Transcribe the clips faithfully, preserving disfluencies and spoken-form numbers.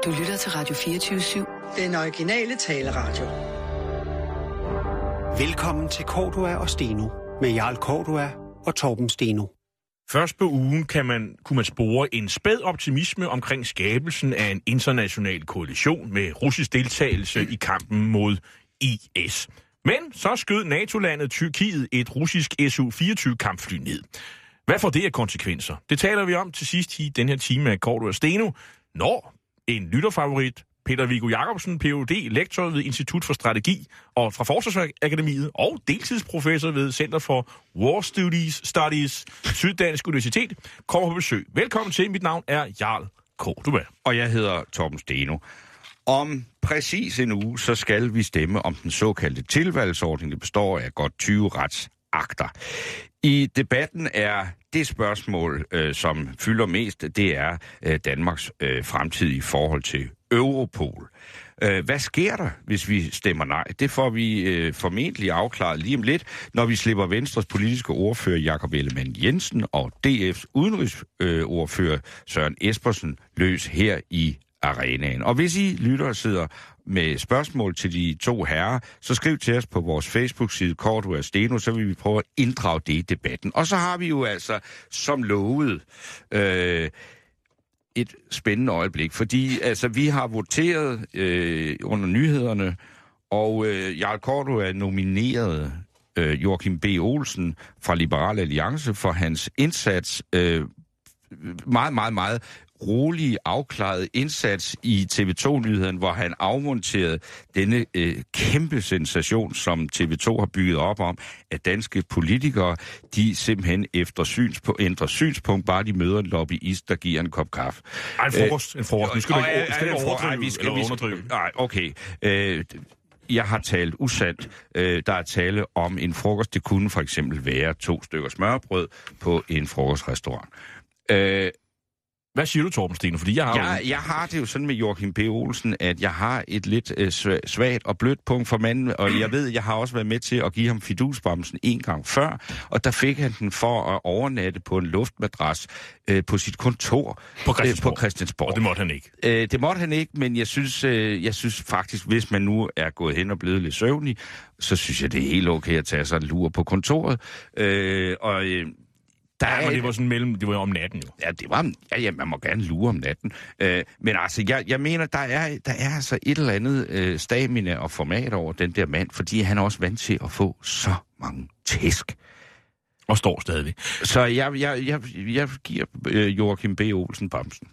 Du lytter til Radio fireogtyve syv. Den originale taleradio. Velkommen til Cordua og Steno med Jarl Cordua og Torben Steno. Først på ugen kan man, kunne man spore en spæd optimisme omkring skabelsen af en international koalition med russisk deltagelse i kampen mod I S. Men så skød NATO-landet Tyrkiet et russisk S U fireogtyve kampfly ned. Hvad får det af konsekvenser? Det taler vi om til sidst i den her time af Cordua og Steno, når en lytterfavorit, Peter Viggo Jacobsen, P H D, lektor ved Institut for Strategi og fra Forsvarsakademiet og deltidsprofessor ved Center for War Studies, Studies Syddansk Universitet, kommer på besøg. Velkommen til. Mit navn er Jarl Cordua. Og jeg hedder Torben Steno. Om præcis en uge, så skal vi stemme om den såkaldte tilvalgsordning, der består af godt tyve retsakter. I debatten er det spørgsmål, øh, som fylder mest, det er øh, Danmarks øh, fremtidige forhold til Europol. Øh, hvad sker der, hvis vi stemmer nej? Det får vi øh, formentlig afklaret lige om lidt, når vi slipper Venstres politiske ordfører Jakob Ellemann-Jensen og D F's udenrigsordfører øh, Søren Espersen løs her i arenaen. Og hvis I lytter sidder med spørgsmål til de to herrer, så skriv til os på vores Facebook-side Cordua og Steno, så vil vi prøve at inddrage det i debatten. Og så har vi jo altså, som lovet, øh, et spændende øjeblik, fordi altså, vi har voteret øh, under nyhederne, og øh, Jarl Cordua nomineret øh, Joachim B. Olsen fra Liberal Alliance for hans indsats, øh, meget, meget, meget rolig, afklaret indsats i T V to-nyheden, hvor han afmonterede denne øh, kæmpe sensation, som T V to har bygget op om, at danske politikere, de simpelthen efter synspunkt, ændrer synspunkt, bare de møder en lobbyist, der giver en kop kaffe. Ej, en frokost. En frokost. Nu skal vi ikke, skal ikke overdrive. Vi skal, eller vi underdrive. Nej, okay. Øh, Jeg har talt usandt. Øh, der er tale om en frokost. Det kunne for eksempel være to stykker smørbrød på en frokostrestaurant. Øh, Hvad siger du, Torben Steno? Fordi jeg har jeg, jo... jeg har det jo sådan med Joachim B. Olsen, at jeg har et lidt øh, svagt og blødt punkt for manden, og jeg ved, jeg har også været med til at give ham fidusbamsen en gang før, og der fik han den for at overnatte på en luftmadras øh, på sit kontor på Christiansborg. Øh, på Christiansborg. Og det måtte han ikke. Øh, det måtte han ikke, men jeg synes, øh, jeg synes faktisk, hvis man nu er gået hen og blevet lidt søvnig, så synes jeg, det er helt okay at tage sig en lur på kontoret. Øh, og... Øh, Der ja, men det var sådan mellem, det var om natten jo. Ja, det var, ja, ja, man må gerne lure om natten. Øh, men altså, jeg, jeg mener, der er, der er altså et eller andet øh, stamina og format over den der mand, fordi han er også vant til at få så mange tæsk. Og står stadig. Så jeg, jeg, jeg, jeg giver øh, Joachim B. Olsen bamsen.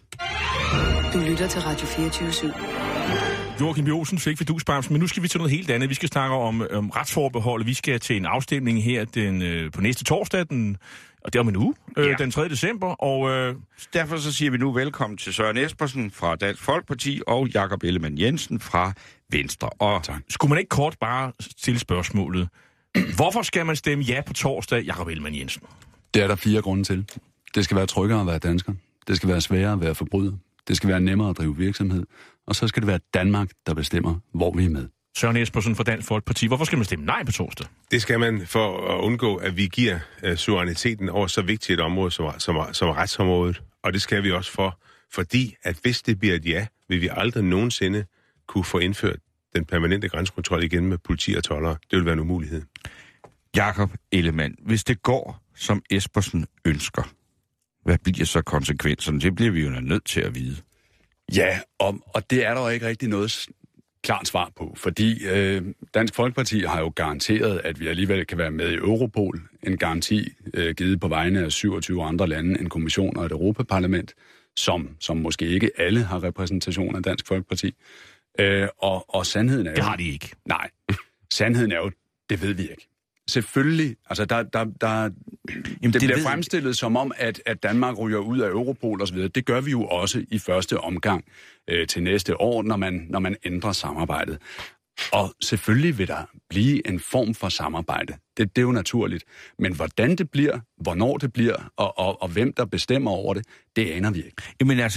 Du lytter til Radio fireogtyve syv. Joachim B. Olsen fik fidusbamsen, men nu skal vi til noget helt andet. Vi skal snakke om, om retsforbeholdet. Vi skal til en afstemning her den, øh, på næste torsdag, den, og det er om en uge, øh, ja. den tredje december. Og, øh, derfor så siger vi nu velkommen til Søren Espersen fra Dansk Folkeparti og Jakob Ellemann-Jensen fra Venstre. Og tak. Skulle man ikke kort bare stille spørgsmålet, hvorfor skal man stemme ja på torsdag, Jakob Ellemann-Jensen? Det er der fire grunde til. Det skal være tryggere at være dansker. Det skal være sværere at være forbryder. Det skal være nemmere at drive virksomhed. Og så skal det være Danmark, der bestemmer, hvor vi er med. Søren Espersen fra Dansk Folkeparti. Hvorfor skal man stemme nej på torsdag? Det skal man for at undgå, at vi giver uh, suveræniteten over så vigtigt et område som, som, som retsområdet. Og det skal vi også for, fordi at hvis det bliver et ja, vil vi aldrig nogensinde kunne få indført den permanente grænsekontrol igen med politi og toldere. Det vil være en umulighed. Jakob Ellemann, hvis det går, som Espersen ønsker, hvad bliver så konsekvenserne? Det bliver vi jo nødt til at vide. Ja, og, og det er der jo ikke rigtig noget klart svar på, fordi øh, Dansk Folkeparti har jo garanteret, at vi alligevel kan være med i Europol, en garanti øh, givet på vegne af syvogtyve andre lande, en kommission og et Europaparlament, som, som måske ikke alle har repræsentation af Dansk Folkeparti. Øh, og, og sandheden er jo... Det har de ikke. Nej, sandheden er jo, det ved vi ikke. Selvfølgelig, altså der, der, der, Jamen, det, det bliver ved... fremstillet som om, at, at Danmark ryger ud af Europol og så videre. Det gør vi jo også i første omgang øh, til næste år, når man, når man ændrer samarbejdet. Og selvfølgelig vil der blive en form for samarbejde. Det, det er jo naturligt. Men hvordan det bliver, hvornår det bliver, og, og, og hvem der bestemmer over det, det aner vi ikke. Jamen altså,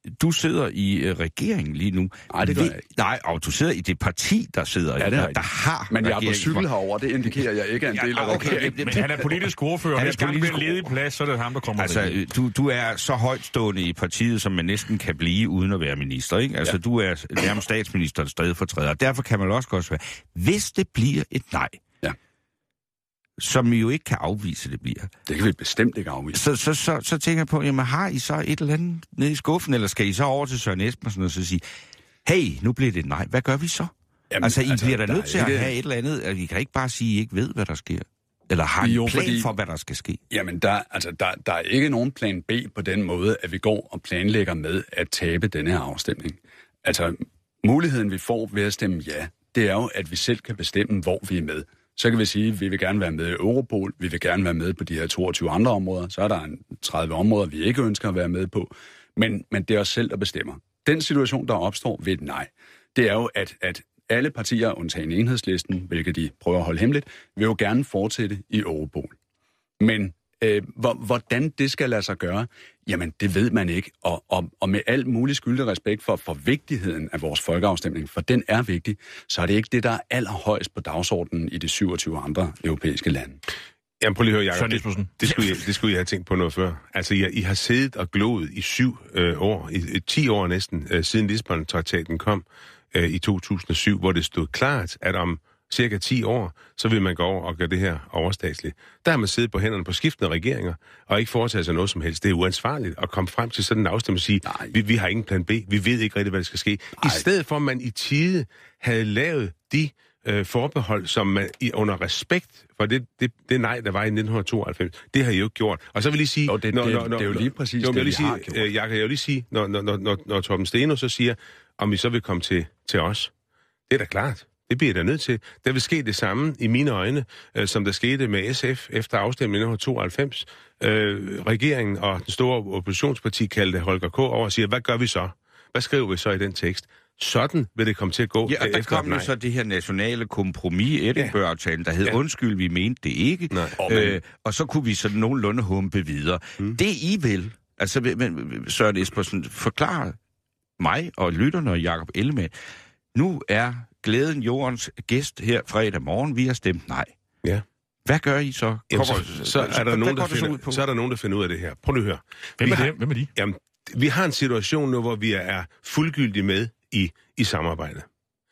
du sidder i uh, regeringen lige nu. Nej, det gør jeg ikke. Nej, og du sidder i det parti, der sidder ja, det der, der har Men jeg er på cykel herover, det indikerer, jeg ikke er en del af ja, okay. regeringen. Men han er politisk ordfører, og hvis gang bliver en ledig plads, så er det ham, der kommer altså, ind. Du, du er så højtstående i partiet, som man næsten kan blive, uden at være minister, ikke? Altså, ja. Du er nærmest statsministerens stedfortræder, og derfor kan man også godt være, hvis det bliver et nej, ja. som I jo ikke kan afvise, det bliver. Det kan vi bestemt ikke afvise. Så, så, så, så tænker jeg på, jamen har I så et eller andet nede i skuffen, eller skal I så over til Søren Espersen og så sige, hey, nu bliver det et nej, hvad gør vi så? Jamen, altså, I altså, bliver da nødt til ikke... at have et eller andet, at I kan ikke bare sige, at I ikke ved, hvad der sker. Eller har I en plan fordi... for, hvad der skal ske? Jamen, der, altså, der, der er ikke nogen plan B på den måde, at vi går og planlægger med at tabe denne her afstemning. Altså, muligheden vi får ved at stemme ja, det er jo, at vi selv kan bestemme, hvor vi er med. Så kan vi sige, at vi vil gerne være med i Europol, vi vil gerne være med på de her toogtyve andre områder, så er der en tredive områder, vi ikke ønsker at være med på, men, men det er os selv, der bestemmer. Den situation, der opstår ved et nej, det er jo, at, at alle partier, undtagen Enhedslisten, hvilket de prøver at holde hemmeligt, vil jo gerne fortsætte i Europol. Men øh, hvordan det skal lade sig gøre, jamen det ved man ikke, og, og, og med al mulig skyldig respekt for, for vigtigheden af vores folkeafstemning, for den er vigtig, så er det ikke det, der er allerhøjst på dagsordenen i de syvogtyve andre europæiske lande. Jamen prøv lige at høre, Jacob. Det, det, skulle jeg, det skulle jeg have tænkt på noget før. Altså, I, I har siddet og gloet i syv øh, år, i, i ti år næsten, øh, siden Lisbon-traktaten kom øh, i to tusind og syv, hvor det stod klart, at om cirka ti år, så vil man gå over og gøre det her overstatsligt. Der har man siddet på hænderne på skiftende regeringer, og ikke foretaget sig noget som helst. Det er uansvarligt at komme frem til sådan en afstemning og sige, vi, vi har ingen plan B, vi ved ikke rigtig, hvad der skal ske. Nej. I stedet for, at man i tide havde lavet de øh, forbehold, som man i, under respekt for det, det, det nej, der var i nitten tooghalvfems, det har I jo ikke gjort. Og så vil jeg lige sige... Jo, det, når, det, når, når, det er jo lige præcis jo, det, vi sige, har gjort. Øh, jeg kan jo lige sige, når, når, når, når, når Torben Steno så siger, om vi så vil komme til, til os. Det er da klart. Det bliver der nødt til. Der vil ske det samme i mine øjne, øh, som der skete med S F efter afstemningen i nitten tooghalvfems. Øh, regeringen og den store oppositionsparti kaldte Holger K. over og siger, hvad gør vi så? Hvad skriver vi så i den tekst? Sådan vil det komme til at gå. Ja, og der efter kom jo så det her nationale kompromis, Edinburgh-aftalen, der hed, ja. Undskyld, vi mente det ikke. Øh, og så kunne vi sådan nogenlunde humpe videre. Mm. Det I vil, altså men, Søren Espersen, forklare mig og lytterne og Jakob Ellemann, nu er glæden jordens gæst her fredag morgen, vi har stemt nej. Ja. Hvad gør I så? Jamen, så, så, så, er der nogen, der finder, så er der nogen, der finder ud af det her. Prøv lige at høre. Hvem er, har, det? Hvem er de? Jamen, vi har en situation nu, hvor vi er fuldgyldige med i, i samarbejdet.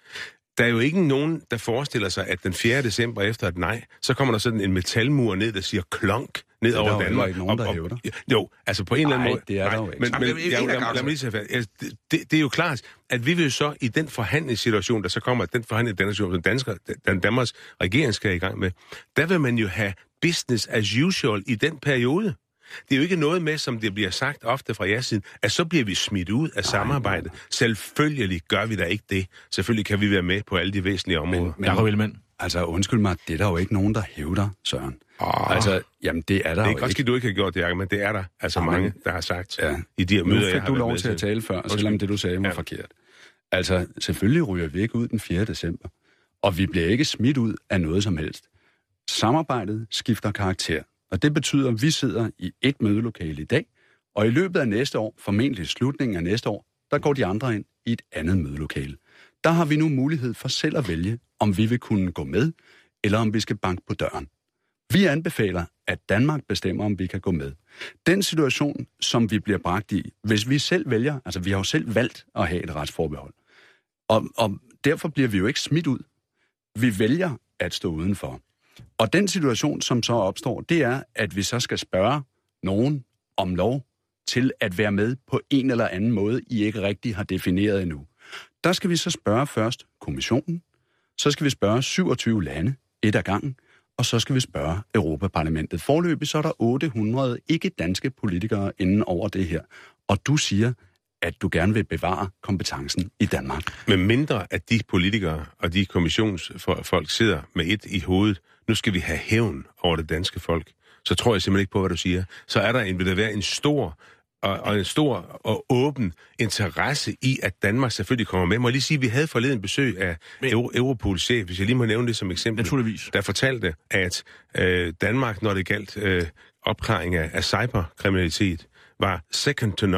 Der er jo ikke nogen, der forestiller sig, at den fjerde december efter et nej, så kommer der sådan en metalmur ned, der siger klonk ned over Danmark. Der er ikke nogen, der hævder. Jo, altså på en eller anden måde. Nej, det er nej, der jo ikke. Men, men jeg, lad, lad mig lige tage fat. Det, det er jo klart, at vi vil så i den forhandlingssituation, der så kommer, den forhandlingssituation, den danske, den Danmarks regering skal i gang med, der vil man jo have business as usual i den periode. Det er jo ikke noget med, som det bliver sagt ofte fra jeres side, at så bliver vi smidt ud af samarbejdet. Selvfølgelig gør vi da ikke det. Selvfølgelig kan vi være med på alle de væsentlige områder. Men, men, men, altså undskyld mig, det er der jo ikke nogen, der hævder, Søren. Oh. Altså, jamen det er der det er jo godt, ikke. Du ikke har gjort det, Jacob, men det er der altså oh, mange, der har sagt ja. i de her møder, jeg har Nu fik du lov til at tale før, undskyld. Selvom det, du sagde, var ja. forkert. Altså, selvfølgelig ryger vi ikke ud den fjerde december. Og vi bliver ikke smidt ud af noget som helst. Samarbejdet skifter karakter. Og det betyder, at vi sidder i et mødelokale i dag, og i løbet af næste år, formentlig slutningen af næste år, der går de andre ind i et andet mødelokale. Der har vi nu mulighed for selv at vælge, om vi vil kunne gå med, eller om vi skal banke på døren. Vi anbefaler, at Danmark bestemmer, om vi kan gå med. Den situation, som vi bliver bragt i, hvis vi selv vælger, altså vi har jo selv valgt at have et retsforbehold, og, og derfor bliver vi jo ikke smidt ud. Vi vælger at stå udenfor. Og den situation, som så opstår, det er, at vi så skal spørge nogen om lov til at være med på en eller anden måde, I ikke rigtig har defineret endnu. Der skal vi så spørge først kommissionen, så skal vi spørge syvogtyve lande, et ad gangen, og så skal vi spørge Europaparlamentet. Foreløbig så er der otte hundrede ikke-danske politikere inden over det her, og du siger, at du gerne vil bevare kompetencen i Danmark. Med mindre at de politikere og de kommissionsfolk sidder med et i hovedet, nu skal vi have hævn over det danske folk, så tror jeg simpelthen ikke på, hvad du siger. Så er der en, vil der være en stor og, og en stor og åben interesse i, at Danmark selvfølgelig kommer med. Må jeg lige sige, at vi havde forleden besøg af Euro- Europols chef, hvis jeg lige må nævne det som eksempel, naturligvis, der fortalte, at øh, Danmark, når det galt øh, opklaring af, af cyberkriminalitet, var second to none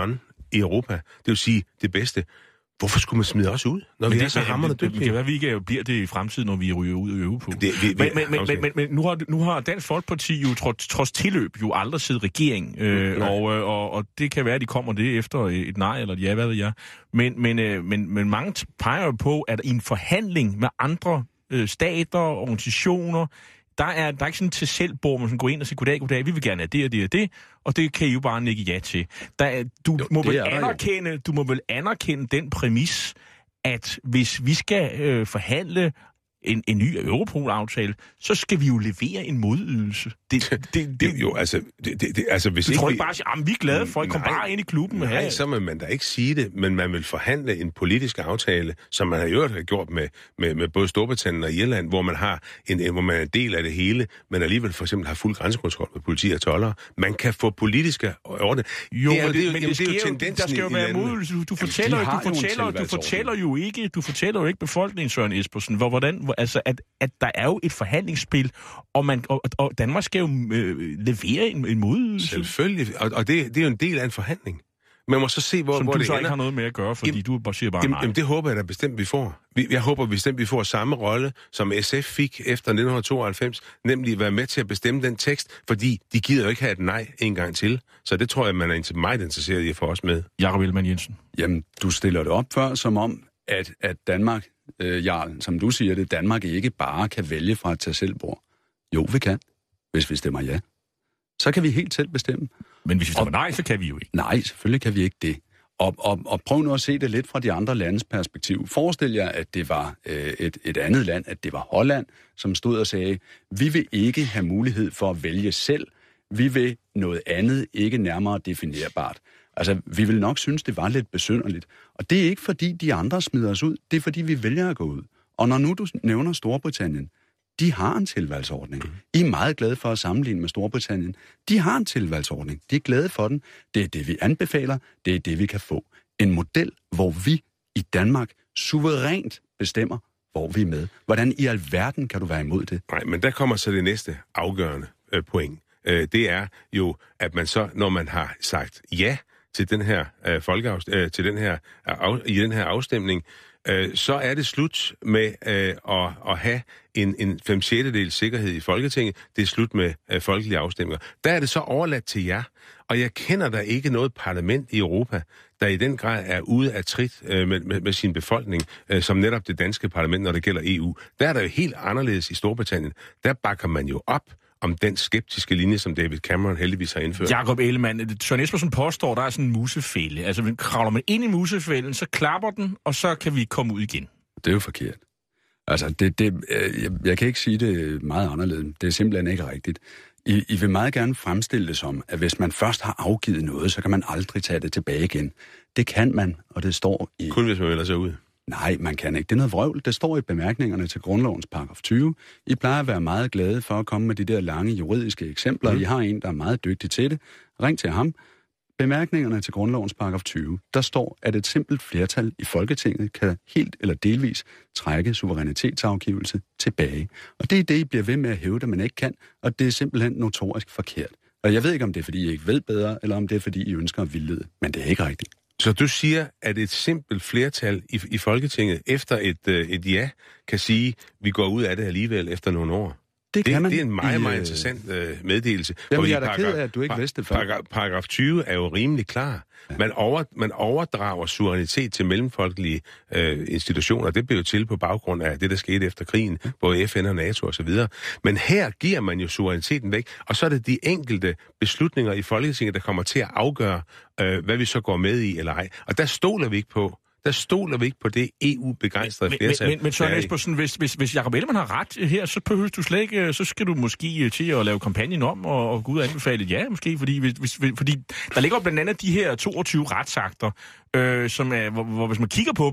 i Europa. Det vil sige det bedste. Hvorfor skulle man smide os ud, når men vi det, er så hamrende dygtige? Det kan være, vi ikke bliver det i fremtiden, når vi ryger ud af Europol. Det, vi, vi, men men, men, men, men, men nu, har, nu har Dansk Folkeparti jo trods, trods tilløb jo aldrig siddet regering, øh, mm, og, og, og det kan være, at de kommer det efter et nej eller et ja, hvad ved jeg. Men, men, øh, men, men mange peger jo på, at i en forhandling med andre øh, stater, organisationer, Der er, der er ikke sådan til selvbord, man går ind og siger, goddag, goddag, vi vil gerne have det og det og det, og det kan I jo bare nikke ja til. Der er, du, jo, må vel anerkende, du må vel anerkende den præmis, at hvis vi skal øh, forhandle en, en ny Europol-aftale, så skal vi jo levere en modydelse. Det, det, det, jo, altså... Det, det, det, altså hvis du ikke tror vi... ikke bare, at vi er glade for, at I kommer bare ind i klubben. Nej, her. Så må man da ikke sige det, men man vil forhandle en politisk aftale, som man har jo gjort med, med, med både Storbritannien og Irland, hvor man har en, hvor man er en del af det hele, men alligevel for eksempel har fuld grænsekontrol med politi og toldere. Man kan få politiske ordne. Jo, det er, men det, det, men jamen, det, det er jo jo, tendensen der skal jo være modydelse. Du, du, fortæller, du, fortæller, du, fortæller jo ikke, du fortæller jo ikke befolkningen, Søren Espersen, hvor, hvordan, altså, at, at der er jo et forhandlingsspil, og, man, og, og Danmark skal jo øh, levere en, en modydelse. Selvfølgelig, og, og det, det er jo en del af en forhandling. Man må så se, hvor, som hvor du det så ender. Ikke har noget med at gøre, fordi jamen, du bare siger bare jamen, nej. Jamen, det håber jeg da bestemt, vi får. Jeg håber bestemt, vi får samme rolle, som S F fik efter nitten tooghalvfems, nemlig at være med til at bestemme den tekst, fordi de gider jo ikke have et nej en gang til. Så det tror jeg, man er indtil meget interesseret i at få os med. Jakob Ellemann-Jensen. Jamen, du stiller det op før, som om, at, at Danmark, øh, Jarl, som du siger det, Danmark ikke bare kan vælge fra et tag selvbord. Jo, vi kan, hvis vi stemmer ja. Så kan vi helt selv bestemme. Men hvis vi stemmer nej, så kan vi jo ikke. Nej, selvfølgelig kan vi ikke det. Og, og, og prøv nu at se det lidt fra de andre landes perspektiv. Forestil jer, at det var øh, et, et andet land, at det var Holland, som stod og sagde, vi vil ikke have mulighed for at vælge selv. Vi vil noget andet, ikke nærmere definerbart. Altså, vi vil nok synes, det var lidt besynderligt. Og det er ikke, fordi de andre smider os ud. Det er, fordi vi vælger at gå ud. Og når nu du nævner Storbritannien, de har en tilvalgsordning. I er meget glade for at sammenligne med Storbritannien. De har en tilvalgsordning. De er glade for den. Det er det, vi anbefaler. Det er det, vi kan få. En model, hvor vi i Danmark suverænt bestemmer, hvor vi er med. Hvordan i alverden kan du være imod det? Nej, men der kommer så det næste afgørende øh, point. Øh, det er jo, at man så, når man har sagt ja til den her øh, folkeafst- øh, til den her af, i den her afstemning, øh, så er det slut med øh, at, at have en, en fem sjettedels sikkerhed i Folketinget. Det er slut med øh, folkelige afstemninger. Der er det så overladt til jer, og jeg kender der ikke noget parlament i Europa, der i den grad er ude af trit øh, med, med, med sin befolkning, øh, som netop det danske parlament, når det gælder E U. Der er der jo helt anderledes i Storbritannien. Der bakker man jo op om den skeptiske linje, som David Cameron heldigvis har indført. Jakob Ellemann, Søren Espersen påstår, der er sådan en musefælde. Altså, kravler man ind i musefælden, så klapper den, og så kan vi komme ud igen. Det er jo forkert. Altså, det, det, jeg, jeg kan ikke sige det meget anderledes. Det er simpelthen ikke rigtigt. I, I vil meget gerne fremstille det som, at hvis man først har afgivet noget, så kan man aldrig tage det tilbage igen. Det kan man, og det står i... Kun hvis man melder sig ud. Nej, man kan ikke. Det er noget vrøvl. Det står i bemærkningerne til grundlovens paragraf tyve. I plejer at være meget glade for at komme med de der lange juridiske eksempler. Mm. I har en, der er meget dygtig til det. Ring til ham. Bemærkningerne til grundlovens paragraf tyve. Der står, at et simpelt flertal i Folketinget kan helt eller delvis trække suverænitetsafgivelse tilbage. Og det er det, I bliver ved med at hævde, at man ikke kan, og det er simpelthen notorisk forkert. Og jeg ved ikke, om det er, fordi I ikke ved bedre, eller om det er, fordi I ønsker at vildlede. Men det er ikke rigtigt. Så du siger, at et simpelt flertal i, i Folketinget efter et, øh, et ja kan sige, at vi går ud af det alligevel efter nogle år? Det, det, kan man det er en meget, i, meget interessant øh, meddelelse. Jamen, jeg er da ked af, at du ikke vidste det før. Paragraf, paragraf tyve er jo rimelig klar. Ja. Man, over, man overdrager suverænitet til mellemfolkelige øh, institutioner. Det blev jo til på baggrund af det, der skete efter krigen, ja. Både F N og NATO osv. Men her giver man jo suveræniteten væk, og så er det de enkelte beslutninger i Folketinget, der kommer til at afgøre, øh, hvad vi så går med i eller ej. Og der stoler vi ikke på. Der stoler vi ikke på det E U-begejstrede flertal. Men, men, men Søren Espersen, hvis, hvis, hvis Jakob Ellemann har ret her, så behøver du slet ikke, så skal du måske til at lave kampagnen om og, og gå ud og anbefale ja, måske, fordi, hvis, fordi der ligger blandt andet de her toogtyve retsakter, øh, som er, hvor, hvor hvis man kigger på dem,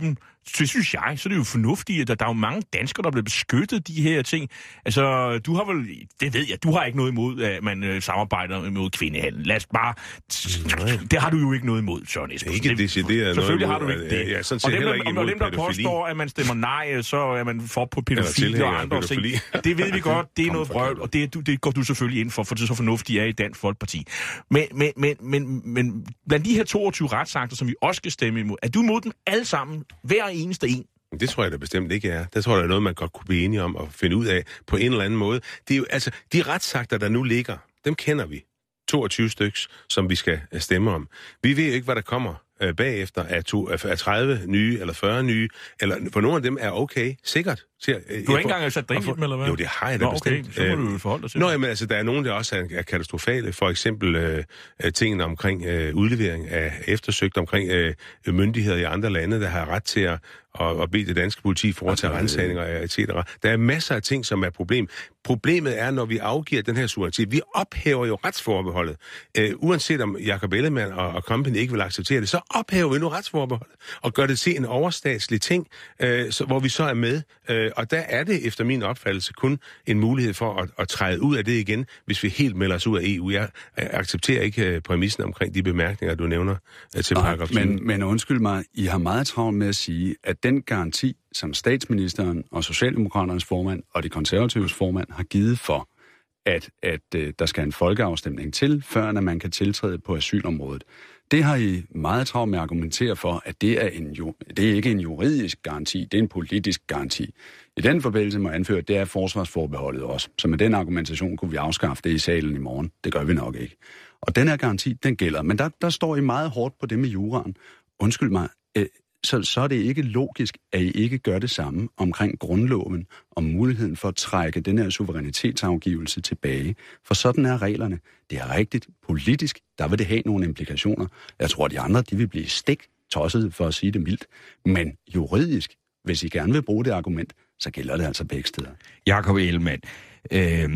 det synes jeg, så er det jo fornuftigt, at der, der er jo mange danskere, der er blevet beskyttet de her ting. Altså, du har vel, det ved jeg, du har ikke noget imod, at man øh, samarbejder imod kvindehandel. Lad os bare, Nej. det har du jo ikke noget imod, Søren Espersen. Ikke decideret selvfølgelig noget har du ikke det. Ja, sådan og dem, heller ikke og dem, der påstår, at man stemmer nej, så er man for på pædofili og andre ting. Det ved vi godt, det er noget vrøvl, og det, det går du selvfølgelig ind for, for det er så fornuftigt, at i Dansk Folkeparti. Men, men, men, men, men blandt de her toogtyve retsakter, som vi også skal stemme imod, er du imod dem alle sammen, hver eneste en? Det tror jeg da bestemt ikke er. Det tror jeg, der er noget, man godt kunne blive enige om og finde ud af på en eller anden måde. Det er jo, altså, de retsakter, der nu ligger, dem kender vi. toogtyve styks, som vi skal stemme om. Vi ved jo ikke, hvad der kommer øh, bagefter af, to, af tredive nye eller fyrre nye, eller for nogle af dem er okay, sikkert. Så, øh, du har ikke engang sat drink i dem, eller hvad? Jo, det har jeg da Nå, bestemt. Okay, så må du jo forholde dig til. Nå, jamen, altså, der er nogen, der også er, er katastrofale. For eksempel øh, tingene omkring øh, udlevering af eftersøgt, omkring øh, myndigheder i andre lande, der har ret til at og, og bede det danske politi foretage ransagninger, et cetera. Der er masser af ting, som er problem. Problemet er, når vi afgiver den her suverænitet. Vi ophæver jo retsforbeholdet. Øh, uanset om Jacob Ellemann og, og company ikke vil acceptere det, så ophæver vi nu retsforbeholdet og gør det til en overstatslig ting, øh, så, hvor vi så er med. Øh, og der er det efter min opfattelse kun en mulighed for at, at træde ud af det igen, hvis vi helt melder os ud af E U. Jeg accepterer ikke uh, præmissen omkring de bemærkninger, du nævner uh, til paragraf tyve. Men, men undskyld mig, I har meget travlt med at sige, at den garanti, som statsministeren og Socialdemokraternes formand og de konservatives formand har givet for, at, at uh, der skal en folkeafstemning til, før at man kan tiltræde på asylområdet, det har I meget travlt med at argumentere for, at det er, en, det er ikke en juridisk garanti, det er en politisk garanti. I den forbindelse må jeg anføre, at det er forsvarsforbeholdet også. Så med den argumentation kunne vi afskaffe det i salen i morgen. Det gør vi nok ikke. Og den her garanti, den gælder. Men der, der står I meget hårdt på det med juraen. Undskyld mig, øh, så, så er det ikke logisk, at I ikke gør det samme omkring grundloven og muligheden for at trække den her suverænitetsafgivelse tilbage. For sådan er reglerne. Det er rigtigt. Politisk, der vil det have nogle implikationer. Jeg tror, at de andre, de vil blive stik tosset for at sige det mildt. Men juridisk, hvis I gerne vil bruge det argument, så gælder det altså begge steder. Jacob Ellemann, øh,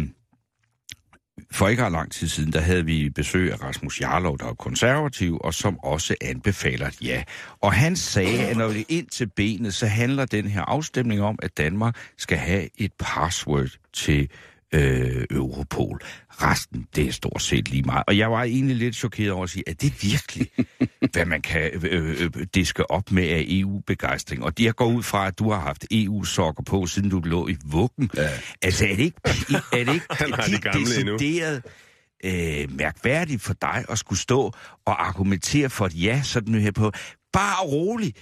for ikke ret lang tid siden, der havde vi besøg af Rasmus Jarlov, der er konservativ, og som også anbefaler et ja. Og han sagde, at når vi er ind til benet, så handler den her afstemning om, at Danmark skal have et password til øh, Europol. Resten, det er stort set lige meget. Og jeg var egentlig lidt chokeret over at sige, at det virkelig, hvad man kan øh, øh, diske op med af E U-begejstring. Og jeg går ud fra, at du har haft E U-sokker på, siden du lå i vuggen. Ja. Altså, er det ikke, er det ikke Han har de gamle decideret øh, mærkværdigt for dig at skulle stå og argumentere for et ja, sådan her på... Bare rolig.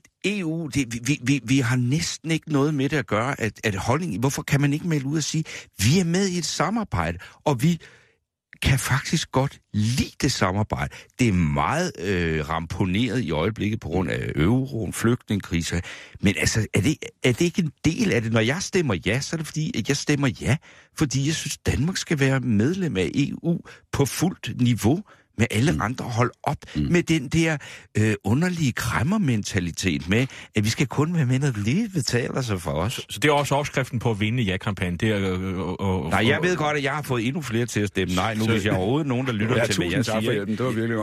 E U, det, vi, vi, vi har næsten ikke noget med det at gøre, at, at holdning, hvorfor kan man ikke melde ud og sige, vi er med i et samarbejde, og vi kan faktisk godt lide det samarbejde. Det er meget øh, ramponeret i øjeblikket på grund af euroen, flygtningekriser, men altså, er det, er det ikke en del af det? Når jeg stemmer ja, så er det fordi, at jeg stemmer ja, fordi jeg synes, Danmark skal være medlem af E U på fuldt niveau, med alle mm. andre hold op mm. med den der øh, underlige kræmmermentalitet med, at vi skal kun være med, når det lige betaler sig for os. Så det er også opskriften på at vinde ja-kampagnen? Det er, øh, øh, øh, nej, jeg ved godt, at jeg har fået endnu flere til at stemme nej, nu så, hvis jeg overhovedet nogen, der lytter ja, til, hvad jeg siger. For hjælpen. Det var virkelig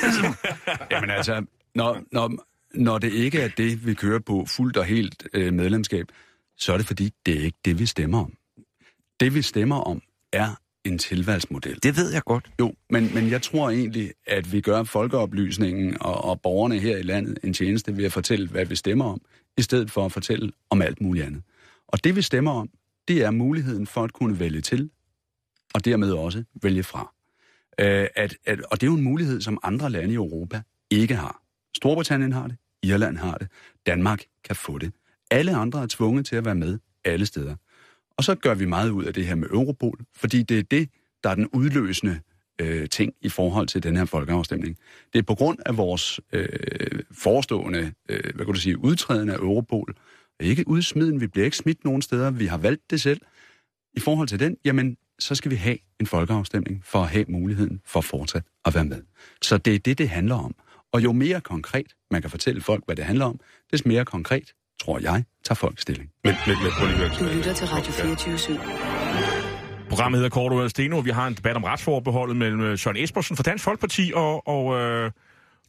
godt. Jamen altså, når, når, når det ikke er det, vi kører på fuldt og helt øh, medlemskab, så er det fordi, det er ikke det, vi stemmer om. Det, vi stemmer om, er en tilvalgsmodel. Det ved jeg godt. Jo, men, men jeg tror egentlig, at vi gør folkeoplysningen og, og borgerne her i landet en tjeneste ved at fortælle, hvad vi stemmer om, i stedet for at fortælle om alt muligt andet. Og det, vi stemmer om, det er muligheden for at kunne vælge til, og dermed også vælge fra. Øh, at, at, og det er jo en mulighed, som andre lande i Europa ikke har. Storbritannien har det, Irland har det, Danmark kan få det. Alle andre er tvunget til at være med alle steder. Og så gør vi meget ud af det her med Europol, fordi det er det, der er den udløsende øh, ting i forhold til den her folkeafstemning. Det er på grund af vores øh, forestående, øh, hvad kan du sige, udtræden af Europol. Ikke udsmiden, vi bliver ikke smidt nogen steder, vi har valgt det selv. I forhold til den, jamen, så skal vi have en folkeafstemning for at have muligheden for fortsat at være med. Så det er det, det handler om. Og jo mere konkret man kan fortælle folk, hvad det handler om, des mere konkret, tror jeg, tager folk stilling. Men, men, men prøv lige at Du lytter til Radio fireogtyve syv. Programmet hedder Korto og Steno. Vi har en debat om retsforbeholdet mellem Søren Espersen fra Dansk Folkeparti og, og, øh,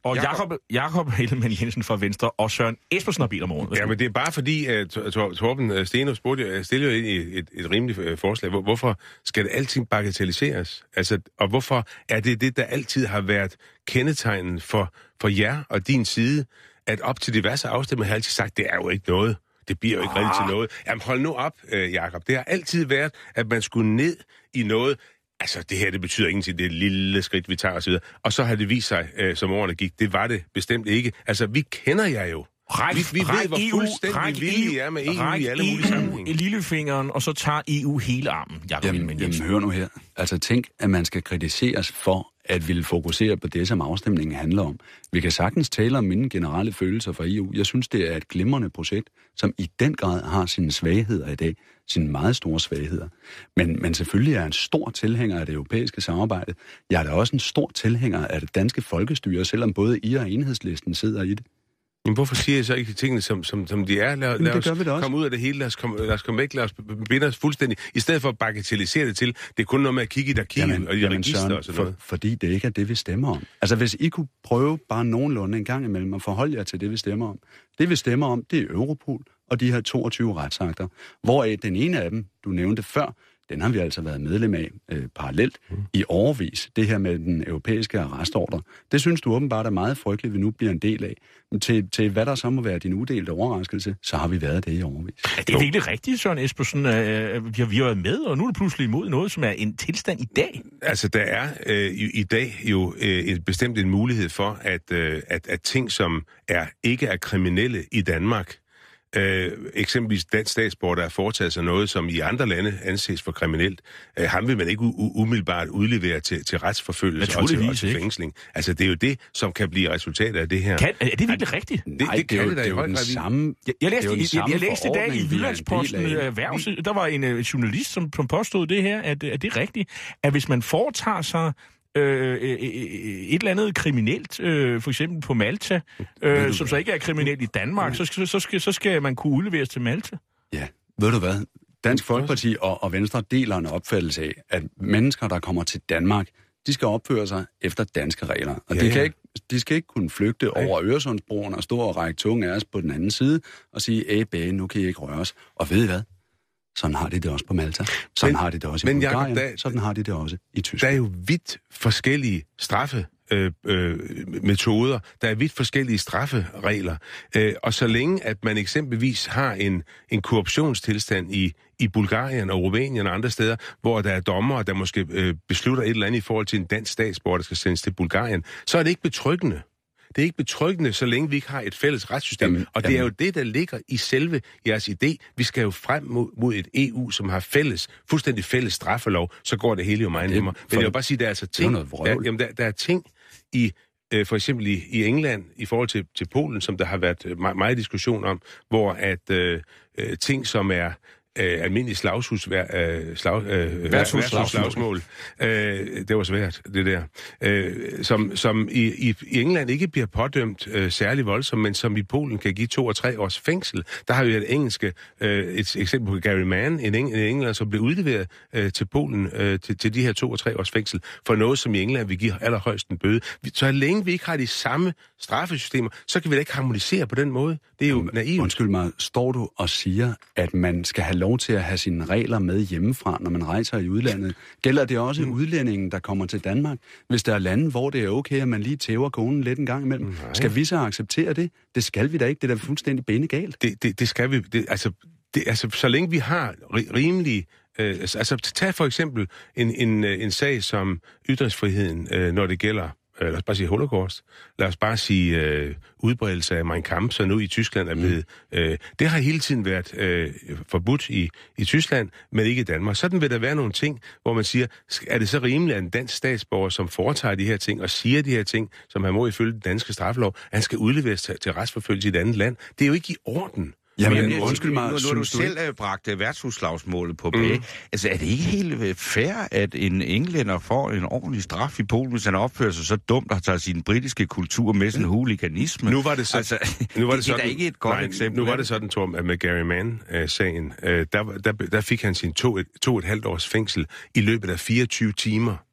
Og Jakob, Jakob Ellemann Jensen fra Venstre og Søren Espersen har bedt om ordet. Ja, men det er bare fordi, at Torben Steno stiller jo ind i et, et rimeligt forslag. Hvorfor skal det altid bagatelliseres? Altså, og hvorfor er det det, der altid har været kendetegnen for, for jer og din side, at op til diverse afstemninger har altid sagt, det er jo ikke noget. Det bliver jo ikke ah. rigtig til noget. Jamen hold nu op, Jakob. Det har altid været, at man skulle ned i noget. Altså, det her, det betyder ingenting, det er et lille skridt, vi tager osv. Og så har det vist sig, øh, som årene gik, det var det bestemt ikke. Altså, vi kender jer jo. Ræk, vi vi ved, hvor E U, fuldstændig villige er med E U i alle mulige sammenhænge. Lillefingeren, og så tager E U hele armen. Jakob jamen, jamen, hør nu her. Altså, tænk, at man skal kritiseres for at ville fokusere på det, som afstemningen handler om. Vi kan sagtens tale om mine generelle følelser for E U. Jeg synes, det er et glimrende projekt, som i den grad har sine svagheder i dag. Sine meget store svagheder. Men, men selvfølgelig er jeg en stor tilhænger af det europæiske samarbejde. Jeg er da også en stor tilhænger af det danske folkestyre, selvom både I og Enhedslisten sidder i det. Men hvorfor siger jeg så ikke tingene, som, som, som de er? Lad, lad os komme ud af det hele, lad os komme, lad os komme væk, lad os binde os fuldstændig, i stedet for at bagatellisere det til, det er kun noget med at kigge i et arkiv og i register og sådan noget. For, fordi det ikke er det, vi stemmer om. Altså, hvis I kunne prøve bare nogenlunde en gang imellem at forholde jer til det, vi stemmer om. Det, vi stemmer om, det er Europol og de her toogtyve retsakter, hvoraf den ene af dem, du nævnte før, den har vi altså været medlem af øh, parallelt mm. i årevis. Det her med den europæiske arrestordre. Det synes du åbenbart er meget frygteligt, vi nu bliver en del af. Men til, til hvad der så må være din udelte overraskelse, så har vi været det i årevis. Er det virkelig rigtigt, Søren Espersen? Øh, vi, har, vi har været med, og nu er det pludselig imod noget, som er en tilstand i dag. Altså, der er øh, i, i dag jo øh, et bestemt en mulighed for, at, øh, at, at ting, som er ikke er kriminelle i Danmark, Øh, eksempelvis dansk statsborger, der har foretaget sig noget, som i andre lande anses for kriminelt, øh, ham vil man ikke u- umiddelbart udlevere til, til retsforfølgelse og til, og til fængsling. Altså, det er jo det, som kan blive resultatet af det her. Kan, er det virkelig rigtigt? Det, Nej, det, det kan det, det, det jo den samme... Jeg, jeg læste, jeg, jeg, jeg læste i dag i Jyllandsposten Erhvervs, der var en uh, journalist, som, som påstod det her, at, at det er rigtigt, at hvis man foretager sig Øh, et eller andet kriminelt, øh, for eksempel på Malta, øh, som så ikke er kriminelt i Danmark, så skal, så, skal, så skal man kunne udleveres til Malta. Ja, ved du hvad? Dansk Folkeparti og, og Venstre deler en opfattelse af, at mennesker, der kommer til Danmark, de skal opføre sig efter danske regler. Og ja, de, kan ikke, de skal ikke kunne flygte ja. over Øresundsbroen og stå og række tunge af os på den anden side og sige, æh, bæh, nu kan I ikke røre os. Og ved I hvad? Sådan har de det også på Malta. Sådan men, har de det også i Bulgarien. Jacob, der, sådan har de det også i Tyskland. Der er jo vidt forskellige straffe. Øh, øh, metoder. Der er vidt forskellige strafferegler. Øh, og så længe, at man eksempelvis har en, en korruptionstilstand i, i Bulgarien og Rumænien og andre steder, hvor der er dommere, der måske øh, beslutter et eller andet i forhold til en dansk statsborger, der skal sendes til Bulgarien, så er det ikke betryggende. Det er ikke betryggende, så længe vi ikke har et fælles retssystem. Jamen, og det jamen. er jo det, der ligger i selve jeres idé. Vi skal jo frem mod, mod et E U, som har fælles, fuldstændig fælles straffelov, så går det hele jo meget nemmere. Men jeg vil bare sige, der er altså ting, der, jamen, der, der er ting i, øh, for eksempel i, i England, i forhold til, til Polen, som der har været meget, meget diskussion om, hvor at øh, øh, ting, som er Øh, almindelig slagshus, øh, slag, øh, værtshusslagsmål. Øh, det var svært, det der. Øh, som som i, i, i England ikke bliver pådømt øh, særlig voldsomt, men som i Polen kan give to og tre års fængsel. Der har vi et engelske, øh, et eksempel på Gary Mann, en, eng, en englænder, som blev udleveret øh, til Polen øh, til, til de her to og tre års fængsel, for noget, som i England vil give allerhøjst en bøde. Så længe vi ikke har de samme straffesystemer, så kan vi da ikke harmonisere på den måde. Det er jo naivt. Undskyld mig, står du og siger, at man skal have lov til at have sine regler med hjemmefra, når man rejser i udlandet? Gælder det også mm. udlændingen, der kommer til Danmark? Hvis der er lande, hvor det er okay, at man lige tæver konen lidt en gang imellem, Nej. skal vi så acceptere det? Det skal vi da ikke. Det er da fuldstændig benegalt. Det, det, det skal vi. Det, altså, det, altså, så længe vi har rimelige... Øh, altså, tag for eksempel en, en, en sag som ytringsfriheden, øh, når det gælder lad os bare sige holocaust, lad os bare sige øh, udbredelse af Mein Kampf, så nu i Tyskland er blevet... Mm. Øh, det har hele tiden været øh, forbudt i, i Tyskland, men ikke i Danmark. Sådan vil der være nogle ting, hvor man siger, er det så rimeligt, at en dansk statsborger, som foretager de her ting og siger de her ting, som han må ifølge den danske straffelov, han skal udleveres til, til retsforfølgelse i et andet land? Det er jo ikke i orden. Jamen, Jamen undskyld mig, nu, nu du selv du bragte værtshusslagsmålet på bag. Mm. Altså, er det ikke helt fair, at en englænder får en ordentlig straf i Polen, hvis han opfører sig så dumt og tager sin britiske kultur med sådan en huliganisme? Nu var det, så, altså, nu var det, det sådan, er da ikke et godt nej, eksempel. Nu var det sådan, Torben, at med Gary Mann-sagen, øh, der, der, der fik han sin to, to og et halvt års fængsel i løbet af fireogtyve timer.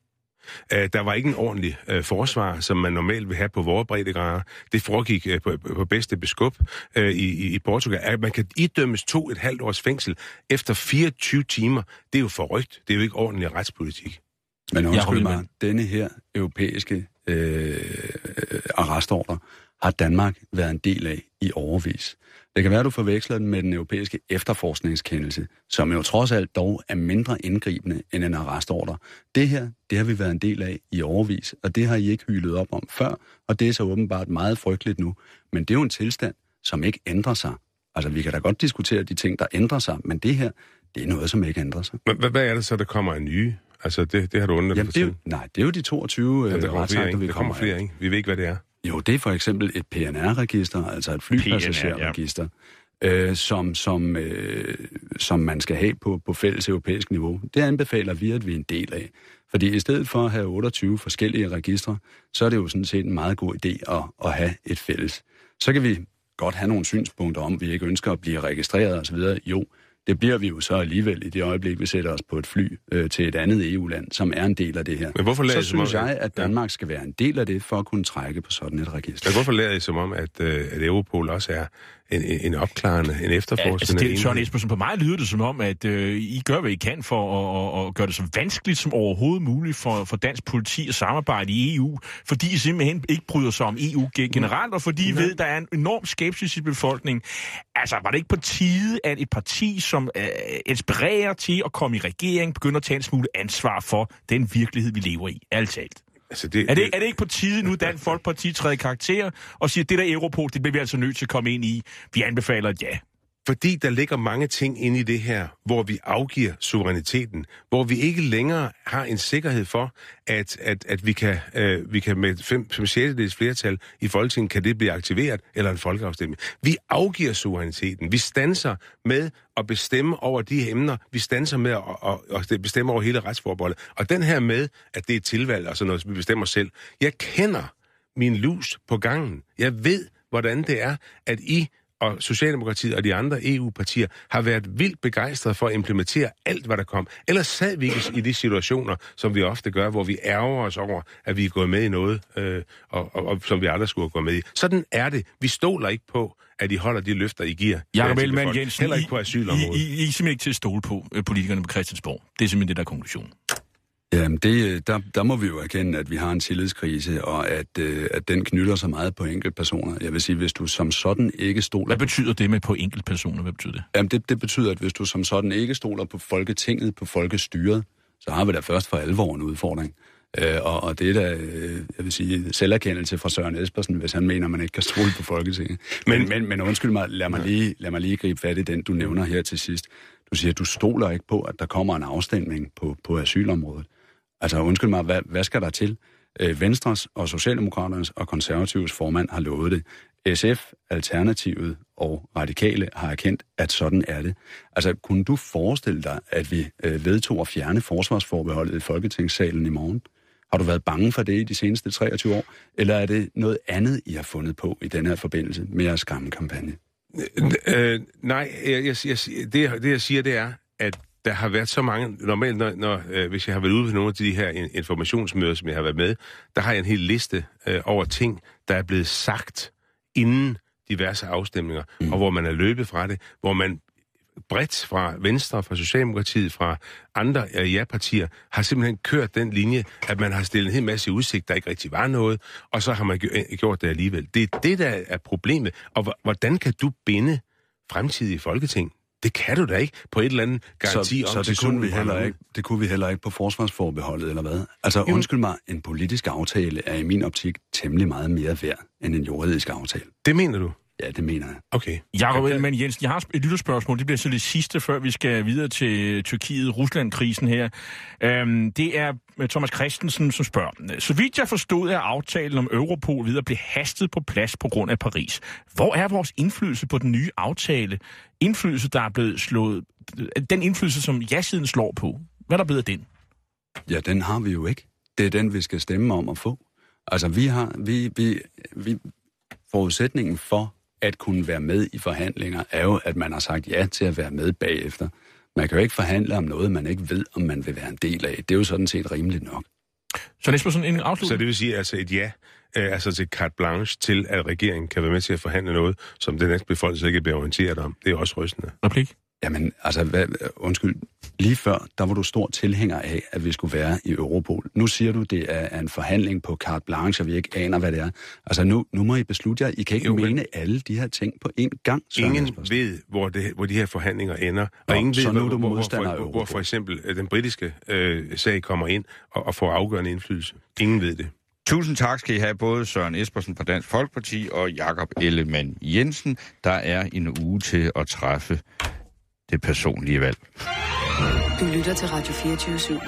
Øh, der var ikke en ordentlig øh, forsvar, som man normalt vil have på vores breddegrader. Det foregik øh, på, på bedste beskub øh, i, i Portugal. At man kan idømmes to et halvt års fængsel efter fireogtyve timer, det er jo forrygt. Det er jo ikke ordentlig retspolitik. Men undskyld mig, denne her europæiske øh, arrestordre har Danmark været en del af i årevis. Det kan være, at du forveksler den med den europæiske efterforskningskendelse, som jo trods alt dog er mindre indgribende end en arrestordre. Det her, det har vi været en del af i årevis, og det har I ikke hylet op om før, og det er så åbenbart meget frygteligt nu. Men det er jo en tilstand, som ikke ændrer sig. Altså, vi kan da godt diskutere de ting, der ændrer sig, men det her, det er noget, som ikke ændrer sig. Men hvad er det så, der kommer en nye? Altså, det, det har du undret dig for tiden? Nej, det er jo de toogtyve Jamen, retsakter, vi der kommer kommer flere, ikke? Vi ved ikke, hvad det er. Jo, det er for eksempel et P N R-register, altså et flypassagerregister, ja. øh, som, som, øh, som man skal have på, på fælles europæisk niveau. Det anbefaler vi, at vi er en del af. Fordi i stedet for at have otteogtyve forskellige registre, så er det jo sådan set en meget god idé at, at have et fælles. Så kan vi godt have nogle synspunkter om, at vi ikke ønsker at blive registreret osv. Jo, det bliver vi jo så alligevel i det øjeblik, vi sætter os på et fly øh, til et andet E U-land, som er en del af det her. Men hvorfor så I synes som om, jeg, at Danmark skal være en del af det, for at kunne trække på sådan et register. Men hvorfor lærer I som om, at, øh, at Europol også er en, en opklarende, en efterforskende? Ja, altså det, Søren Espersen, på mig lyder det som om, at øh, I gør, hvad I kan for at, at, at gøre det så vanskeligt som overhovedet muligt for, for dansk politi at samarbejde i E U, fordi I simpelthen ikke bryder sig om E U generelt, og fordi I ved, at der er en enorm skepsis i befolkningen. Altså, var det ikke på tide, at et parti, som øh, inspirerer til at komme i regering, begynder at tage en smule ansvar for den virkelighed, vi lever i? Alt talt. Altså det, er, det, er det ikke på tide nu, Dansk Folkeparti træder karakter og siger, at det der Europol, det bliver vi altså nødt til at komme ind i. Vi anbefaler et ja. Fordi der ligger mange ting inde i det her, hvor vi afgiver suveræniteten, hvor vi ikke længere har en sikkerhed for, at, at, at vi, kan, øh, vi kan med fem, fem sjettedels flertal i Folketinget, kan det blive aktiveret, eller en folkeafstemning. Vi afgiver suveræniteten. Vi standser med at bestemme over de emner. Vi standser med at, at, at bestemme over hele retsforbeholdet. Og den her med, at det er et tilvalg, og sådan noget, vi bestemmer selv. Jeg kender min lus på gangen. Jeg ved, hvordan det er, at I og Socialdemokratiet og de andre E U-partier har været vildt begejstrede for at implementere alt, hvad der kom. Ellers sad vi ikke i de situationer, som vi ofte gør, hvor vi ærger os over, at vi er gået med i noget, øh, og, og, og som vi aldrig skulle have gået med i. Sådan er det. Vi stoler ikke på, at I holder de løfter, I giver. Jakob Ellemann-Jensen, heller ikke på asylområdet. I, I, I er simpelthen ikke til at stole på politikerne på Christiansborg. Det er simpelthen det, der er konklusionen. Jamen, det, der, der må vi jo erkende, at vi har en tillidskrise, og at, øh, at den knytter sig meget på enkeltpersoner. Jeg vil sige, hvis du som sådan ikke stoler... Hvad betyder det med på enkeltpersoner? Hvad betyder det? Jamen, det, det betyder, at hvis du som sådan ikke stoler på Folketinget, på folkestyret, så har vi da først for alvor en udfordring. Øh, og, og det er da, øh, jeg vil sige, selverkendelse fra Søren Espersen, hvis han mener, man ikke kan stole på Folketinget. Men, men, men, men undskyld mig, lad mig, lige, lad mig lige gribe fat i den, du nævner her til sidst. Du siger, at du stoler ikke på, at der kommer en afstemning på, på asylområdet. Altså, undskyld mig, hvad, hvad skal der til? Øh, Venstres og Socialdemokraternes og Konservatives formand har lovet det. S F, Alternativet og Radikale har erkendt, at sådan er det. Altså, kunne du forestille dig, at vi øh, vedtog at fjerne forsvarsforbeholdet i Folketingssalen i morgen? Har du været bange for det i de seneste treogtyve år? Eller er det noget andet, I har fundet på i den her forbindelse med jeres skræmmekampagne? Øh, nej, jeg, jeg, jeg, det, det jeg siger, det er, at der har været så mange, normalt når, når øh, hvis jeg har været ude på nogle af de her informationsmøder, som jeg har været med, der har jeg en hel liste øh, over ting, der er blevet sagt inden diverse afstemninger, mm. og hvor man er løbet fra det, hvor man bredt fra Venstre, fra Socialdemokratiet, fra andre øh, ja-partier, har simpelthen kørt den linje, at man har stillet en hel masse udsigt, der ikke rigtig var noget, og så har man gjort det alligevel. Det er det, der er problemet. Og hvordan kan du binde fremtidige Folketing? Det kan du da ikke på et eller andet garanti så, om. Så det kunne, vi heller ikke, det kunne vi heller ikke på forsvarsforbeholdet, eller hvad? Altså, jo. Undskyld mig, en politisk aftale er i min optik temmelig meget mere værd end en juridisk aftale. Det mener du? Ja, det mener jeg. Okay. Jakob Ellemann-Jensen, jeg har et lytterspørgsmål. Det bliver så det sidste, før vi skal videre til Tyrkiet-Rusland-krisen her. Øhm, det er Thomas Christensen, som spørger. Så vidt jeg forstod, er aftalen om Europol videre blev hastet på plads på grund af Paris. Hvor er vores indflydelse på den nye aftale? Indflydelse, der er blevet slået... Den indflydelse, som ja-siden slår på. Hvad er der blevet af den? Ja, den har vi jo ikke. Det er den, vi skal stemme om at få. Altså, vi har... Vi, vi, vi, forudsætningen for at kunne være med i forhandlinger, er jo, at man har sagt ja til at være med bagefter. Man kan jo ikke forhandle om noget, man ikke ved, om man vil være en del af. Det er jo sådan set rimeligt nok. Så det er sådan en afslutning? Så det vil sige altså et ja, øh, altså til carte blanche til, at regeringen kan være med til at forhandle noget, som den danske befolkning ikke bliver orienteret om. Det er også rystende. Replik? Jamen, altså, hvad, undskyld. Lige før, der var du stor tilhænger af, at vi skulle være i Europol. Nu siger du, det er en forhandling på carte blanche, og vi ikke aner, hvad det er. Altså, nu, nu må I beslutte jer. I kan ikke jo, mene alle de her ting på én gang. Ingen ved, hvor, det, hvor de her forhandlinger ender. Og Nå, ingen ved, hvor, hvor, hvor, hvor, hvor for eksempel den britiske øh, sag kommer ind og, og får afgørende indflydelse. Ingen ved det. Tusind tak skal I have, både Søren Espersen fra Dansk Folkeparti og Jakob Ellemann Jensen. Der er en uge til at træffe det personlige valg. Du lytter til Radio fireogtyve syv.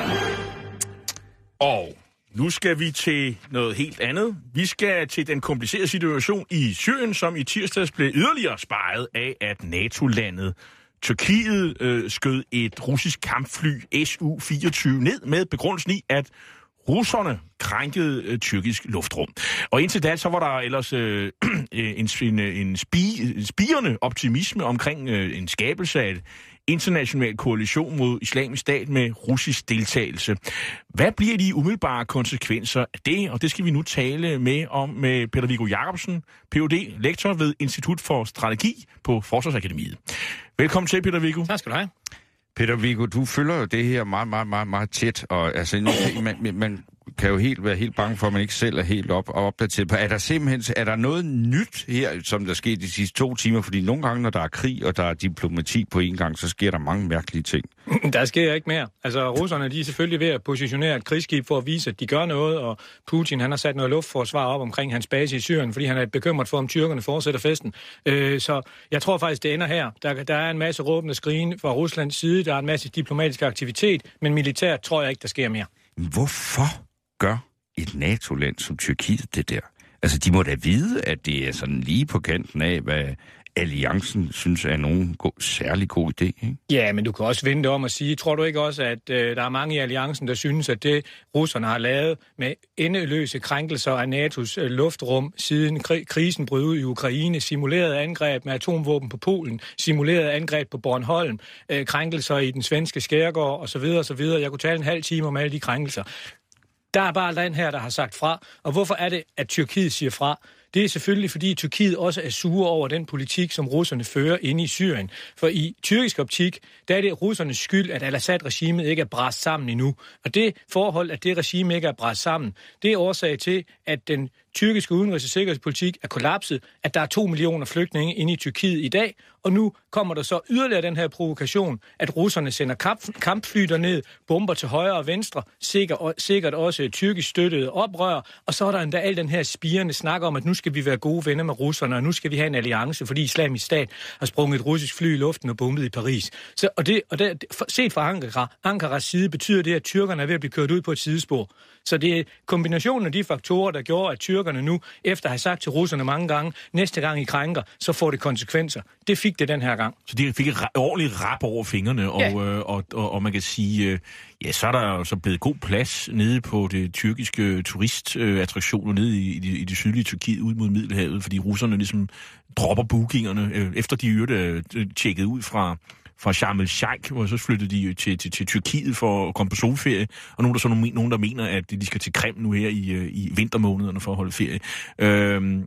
Og nu skal vi til noget helt andet. Vi skal til den komplicerede situation i Syrien, som i tirsdags blev yderligere spejet af, at NATO-landet Tyrkiet øh, skød et russisk kampfly S U fireogtyve ned med begrundelsen i, at russerne krænkede øh, tyrkisk luftrum. Og indtil da, så var der ellers øh, en, en, en spi, spirende optimisme omkring øh, en skabelse af et international koalition mod Islamisk Stat med russisk deltagelse. Hvad bliver de umiddelbare konsekvenser af det? Og det skal vi nu tale med om med Peter Viggo Jacobsen, P H D, lektor ved Institut for Strategi på Forsvarsakademiet. Velkommen til, Peter Viggo. Tak skal du have. Peter Viggo, du følger jo det her meget, meget, meget, meget tæt, og altså, man, man kan jo helt være helt bange for, at man ikke selv er helt op og opdateret på. Er der simpelthen er der noget nyt her, som der skete de sidste to timer? Fordi nogle gange, når der er krig, og der er diplomati på en gang, så sker der mange mærkelige ting. Der sker ikke mere. Altså, russerne, de er selvfølgelig ved at positionere et krigsskib for at vise, at de gør noget, og Putin, han har sat noget luftforsvar op omkring hans base i Syrien, fordi han er bekymret for, om tyrkerne fortsætter festen. Øh, så jeg tror faktisk, det ender her. Der, der er en masse råbende skrigen fra Ruslands side, der er en masse diplomatisk aktivitet, men militært tror jeg ikke, der sker mere. Hvorfor gør et NATO-land som Tyrkiet det der? Altså, de må da vide, at det er sådan lige på kanten af, hvad alliancen synes er nogen go- særlig god idé, ikke? Ja, men du kan også vende om og sige, tror du ikke også, at øh, der er mange i alliancen, der synes, at det russerne har lavet med endeløse krænkelser af N A T O's øh, luftrum, siden kri- krisen brød ud i Ukraine, simuleret angreb med atomvåben på Polen, simuleret angreb på Bornholm, øh, krænkelser i den svenske skærgård osv. osv. Jeg kunne tale en halv time om alle de krænkelser. Der er bare land her, der har sagt fra. Og hvorfor er det, at Tyrkiet siger fra? Det er selvfølgelig, fordi Tyrkiet også er sure over den politik, som russerne fører inde i Syrien. For i tyrkisk optik, der er det russernes skyld, at al-Assad-regimet ikke er brast sammen endnu. Og det forhold, at det regime ikke er brast sammen, det er årsag til, at den tyrkiske udenrigs- og sikkerhedspolitik er kollapset, at der er to millioner flygtninge inde i Tyrkiet i dag, og nu kommer der så yderligere den her provokation, at russerne sender kamp- kampfly derned, bomber til højre og venstre, sikkert, sikkert også tyrkisk støttede oprør, og så er der endda al den her spirende snak om, at nu skal vi være gode venner med russerne, og nu skal vi have en alliance, fordi Islamisk Stat har sprunget et russisk fly i luften og bombet i Paris. Så, og det, og det, set fra Ankara, Ankaras side betyder det, at tyrkerne er ved at blive kørt ud på et sidespor. Så det er kombinationen af de faktorer, der gjorde, at tyrkerne nu, efter at have sagt til russerne mange gange, næste gang I krænker, så får det konsekvenser. Det fik det den her gang. Så de fik et ordentligt rap over fingrene, og, ja. øh, og, og, og man kan sige, øh, ja, så er der jo så blevet god plads nede på det tyrkiske turistattraktioner øh, nede i, i, det, i det sydlige Tyrkiet ud mod Middelhavet, fordi russerne ligesom dropper bookingerne, øh, efter de øvrigt øh, tjekket ud fra fra Sharm el-Sheikh, hvor så flyttede de til, til, til Tyrkiet for at komme på solferie, og nogen der, så nogen, nogen, der mener, at de skal til Krim nu her i, i vintermånederne for at holde ferie. Øhm,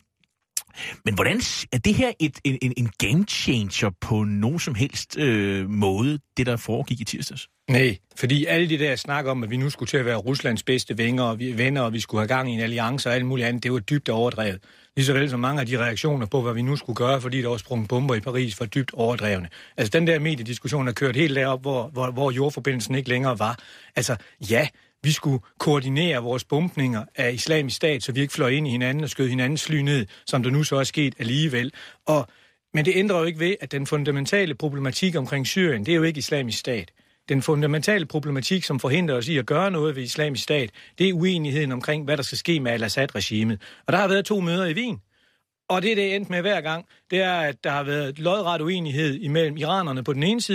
men hvordan er det her et, en, en game changer på nogen som helst øh, måde, det der foregik i tirsdags? Nej, fordi alle de der snak om, at vi nu skulle til at være Ruslands bedste venner, og vi, venner, og vi skulle have gang i en alliance og alt muligt andet, det var dybt overdrevet. Lige så vel som mange af de reaktioner på, hvad vi nu skulle gøre, fordi der var sprunget bomber i Paris, var dybt overdrevne. Altså den der mediediskussion er kørt helt derop, hvor, hvor, hvor jordforbindelsen ikke længere var. Altså ja, vi skulle koordinere vores bombninger af Islamisk Stat, så vi ikke fløj ind i hinanden og skød hinandens fly ned, som der nu så er sket alligevel. Og, men det ændrer jo ikke ved, at den fundamentale problematik omkring Syrien, det er jo ikke Islamisk Stat. Den fundamentale problematik, som forhindrer os i at gøre noget ved Islamisk Stat, det er uenigheden omkring, hvad der skal ske med al-Assad-regimet. Og der har været to møder i Wien. Og det, det er endt med hver gang, det er, at der har været lodret uenighed imellem iranerne på den ene side,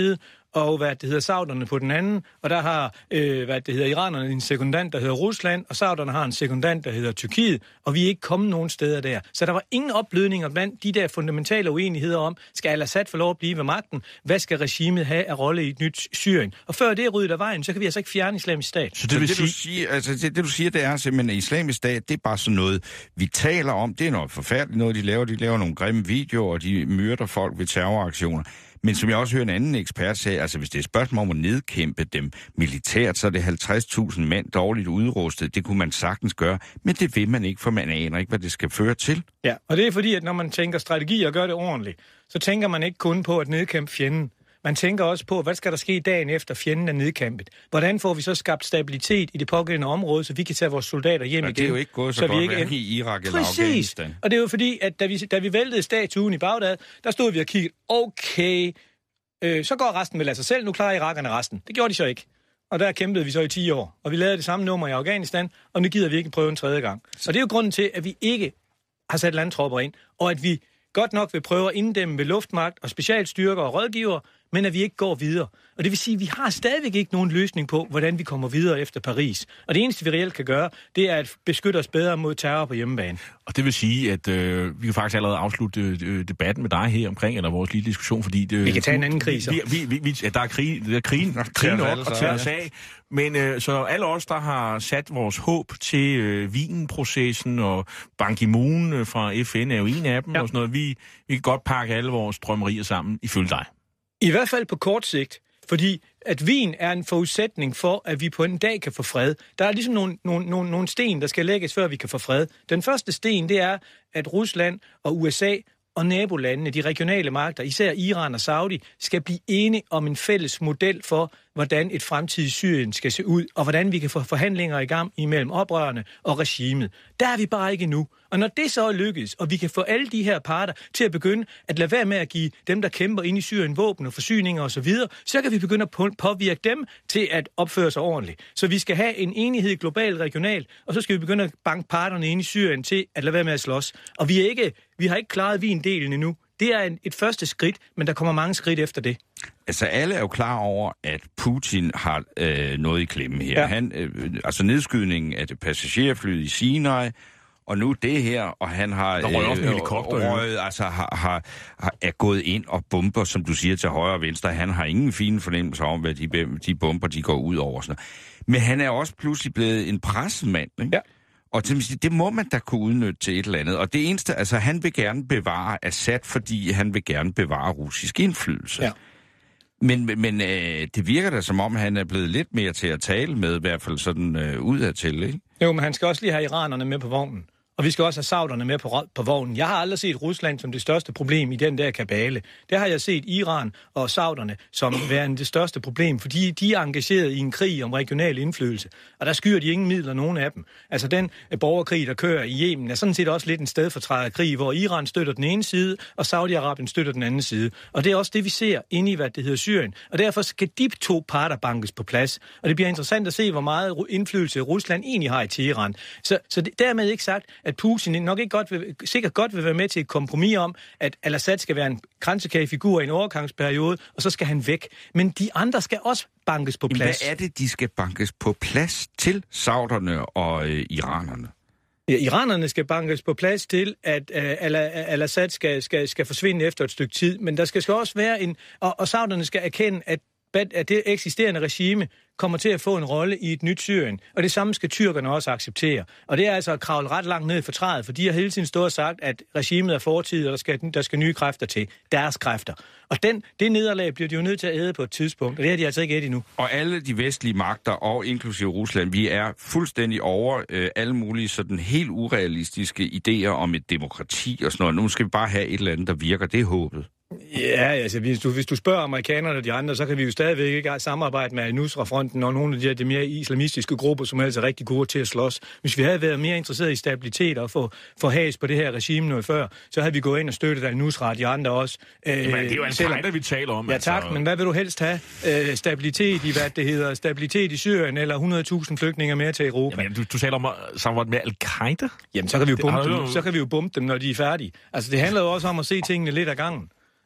og hvad det hedder sauderne på den anden, og der har øh, hvad det hedder iranerne en sekundant, der hedder Rusland, og sauderne har en sekundant, der hedder Tyrkiet, og vi er ikke kommet nogen steder der. Så der var ingen opblødninger blandt de der fundamentale uenigheder om, skal al-Assad få lov at blive ved magten? Hvad skal regimet have af rolle i et nyt Syrien? Og før det er ryddet af vejen, så kan vi altså ikke fjerne Islamisk Stat. Så det, vil det, sige... du, siger, altså, det, det du siger, det er simpelthen, at Islamisk Stat, det er bare sådan noget, vi taler om, det er noget forfærdeligt noget, de laver, de laver nogle grimme videoer, og de myrder folk ved terroraktioner. Men som jeg også hører en anden ekspert sige, altså hvis det er et spørgsmål om at nedkæmpe dem militært, så er det halvtreds tusind mænd dårligt udrustet. Det kunne man sagtens gøre, men det vil man ikke, for man aner ikke, hvad det skal føre til. Ja, og det er fordi, at når man tænker strategi og gør det ordentligt, så tænker man ikke kun på at nedkæmpe fjenden. Man tænker også på, hvad skal der ske dagen efter fjenden er nedkæmpet? Hvordan får vi så skabt stabilitet i det pågældende område, så vi kan tage vores soldater hjem igen? Det er jo ikke gået så, så godt ikke... hverken i Irak eller Præcis. Afghanistan. Og det er jo fordi, at da vi, da vi væltede statuen i Bagdad, der stod vi og kiggede, okay, øh, så går resten vel af sig selv, nu klarer irakerne resten. Det gjorde de så ikke. Og der kæmpede vi så i ti år. Og vi lavede det samme nummer i Afghanistan, og nu gider vi ikke prøve en tredje gang. Og det er jo grunden til, at vi ikke har sat landtropper ind, og at vi godt nok vil prøve at inddæmme ved luftmagt og specialstyrker og rådgiver, men at vi ikke går videre. Og det vil sige, at vi har stadigvæk ikke nogen løsning på, hvordan vi kommer videre efter Paris. Og det eneste, vi reelt kan gøre, det er at beskytte os bedre mod terror på hjemmebane. Og det vil sige, at øh, vi kan faktisk allerede afslutte øh, debatten med dig her omkring, eller vores lille diskussion, fordi... Det, vi kan tage en anden krig, så. Vi, vi, vi, vi, ja, der er krig, der er krigen, krigen op og tager os af. Men øh, så alle os, der har sat vores håb til øh, Wien-processen, og Ban Ki-moon øh, fra F N er jo en af dem, ja. Og sådan noget. Vi, vi kan godt pakke alle vores drømmerier sammen ifølge dig. I hvert fald på kort sigt, fordi at Wien er en forudsætning for, at vi på en dag kan få fred. Der er ligesom nogle, nogle, nogle, nogle sten, der skal lægges, før vi kan få fred. Den første sten, det er, at Rusland og U S A og nabolandene, de regionale magter, især Iran og Saudi, skal blive enige om en fælles model for, hvordan et fremtidigt Syrien skal se ud, og hvordan vi kan få forhandlinger i gang imellem oprørerne og regimet. Der er vi bare ikke endnu. Og når det så er lykkedes, og vi kan få alle de her parter til at begynde at lade være med at give dem, der kæmper ind i Syrien, våben og forsyninger osv., så kan vi begynde at påvirke dem til at opføre sig ordentligt. Så vi skal have en enighed globalt, regionalt, og så skal vi begynde at banke parterne ind i Syrien til at lade være med at slås. Og vi, er ikke, vi har ikke klaret Wien-delen endnu. Det er et første skridt, men der kommer mange skridt efter det. Altså, alle er jo klar over, at Putin har øh, noget i klemme her. Ja. Han, øh, altså nedskydningen af det passagerflyet i Sinai, og nu det her, og han har... Der røg også en helikopter. Røget, altså har, har, har, er gået ind og bomber, som du siger, til højre og venstre. Han har ingen fine fornemmelser om, hvad de, de bomber, de går ud over. Sådan. Men han er også pludselig blevet en pressemand, ikke? Ja. Og det må man da kunne udnytte til et eller andet. Og det eneste, altså han vil gerne bevare Assad, fordi han vil gerne bevare russisk indflydelse. Ja. Men, men øh, det virker da som om, han er blevet lidt mere til at tale med, i hvert fald sådan øh, udadtil, ikke? Jo, men han skal også lige have iranerne med på vognen. Og vi skal også have sauderne med på, på vognen. Jeg har aldrig set Rusland som det største problem i den der kabale. Det har jeg set Iran og sauderne som værende det største problem, fordi de er engageret i en krig om regional indflydelse. Og der skyer de ingen midler, nogen af dem. Altså den borgerkrig, der kører i Yemen, er sådan set også lidt en stedfortræderkrig, hvor Iran støtter den ene side, og Saudi-Arabien støtter den anden side. Og det er også det, vi ser inde i, hvad det hedder Syrien. Og derfor skal de to parter bankes på plads. Og det bliver interessant at se, hvor meget indflydelse Rusland egentlig har i Teheran. Så, så det, dermed ikke sagt, at Putin nok ikke godt vil, sikkert godt vil være med til et kompromis om, at al-Assad skal være en kransekagefigur i en overgangsperiode, og så skal han væk. Men de andre skal også bankes på plads. Hvad er det, de skal bankes på plads til sauderne og øh, iranerne? Ja, iranerne skal bankes på plads til, at øh, al-Assad skal, skal, skal forsvinde efter et stykke tid, men der skal, skal også være en... Og, og sauderne skal erkende, at, at det eksisterende regime kommer til at få en rolle i et nyt Syrien. Og det samme skal tyrkerne også acceptere. Og det er altså at kravle ret langt ned i fortrædet, for de har hele tiden stået og sagt, at regimet er fortid, og der skal, der skal nye kræfter til. Deres kræfter. Og den, det nederlag bliver de jo nødt til at æde på et tidspunkt, og det har de altså ikke ædt endnu. Og alle de vestlige magter, og inklusive Rusland, vi er fuldstændig over øh, alle mulige sådan helt urealistiske idéer om et demokrati og sådan noget. Nu skal vi bare have et eller andet, der virker. Det er håbet. Ja, altså hvis du, hvis du spørger amerikanerne og de andre, så kan vi jo stadigvæk ikke samarbejde med Nusra-fronten og nogle af de, her, de mere islamistiske grupper, som er altså rigtig gode til at slås. Hvis vi havde været mere interesseret i stabilitet og få, få has på det her regime noget før, så havde vi gået ind og støttet Al-Nusra og de andre også. Øh, Jamen, det er jo Al-Qaida, vi taler om. Ja tak, altså. Men hvad vil du helst have? Øh, stabilitet i, hvad det hedder, stabilitet i Syrien eller hundrede tusind flygtninge mere til Europa? Jamen, du, du taler om samarbejde med Al-Qaida? Jamen, så kan vi jo bombe dem, så kan vi jo bombe dem, når de er færdige. Altså, det handler jo også om at se tingene lidt ad gangen.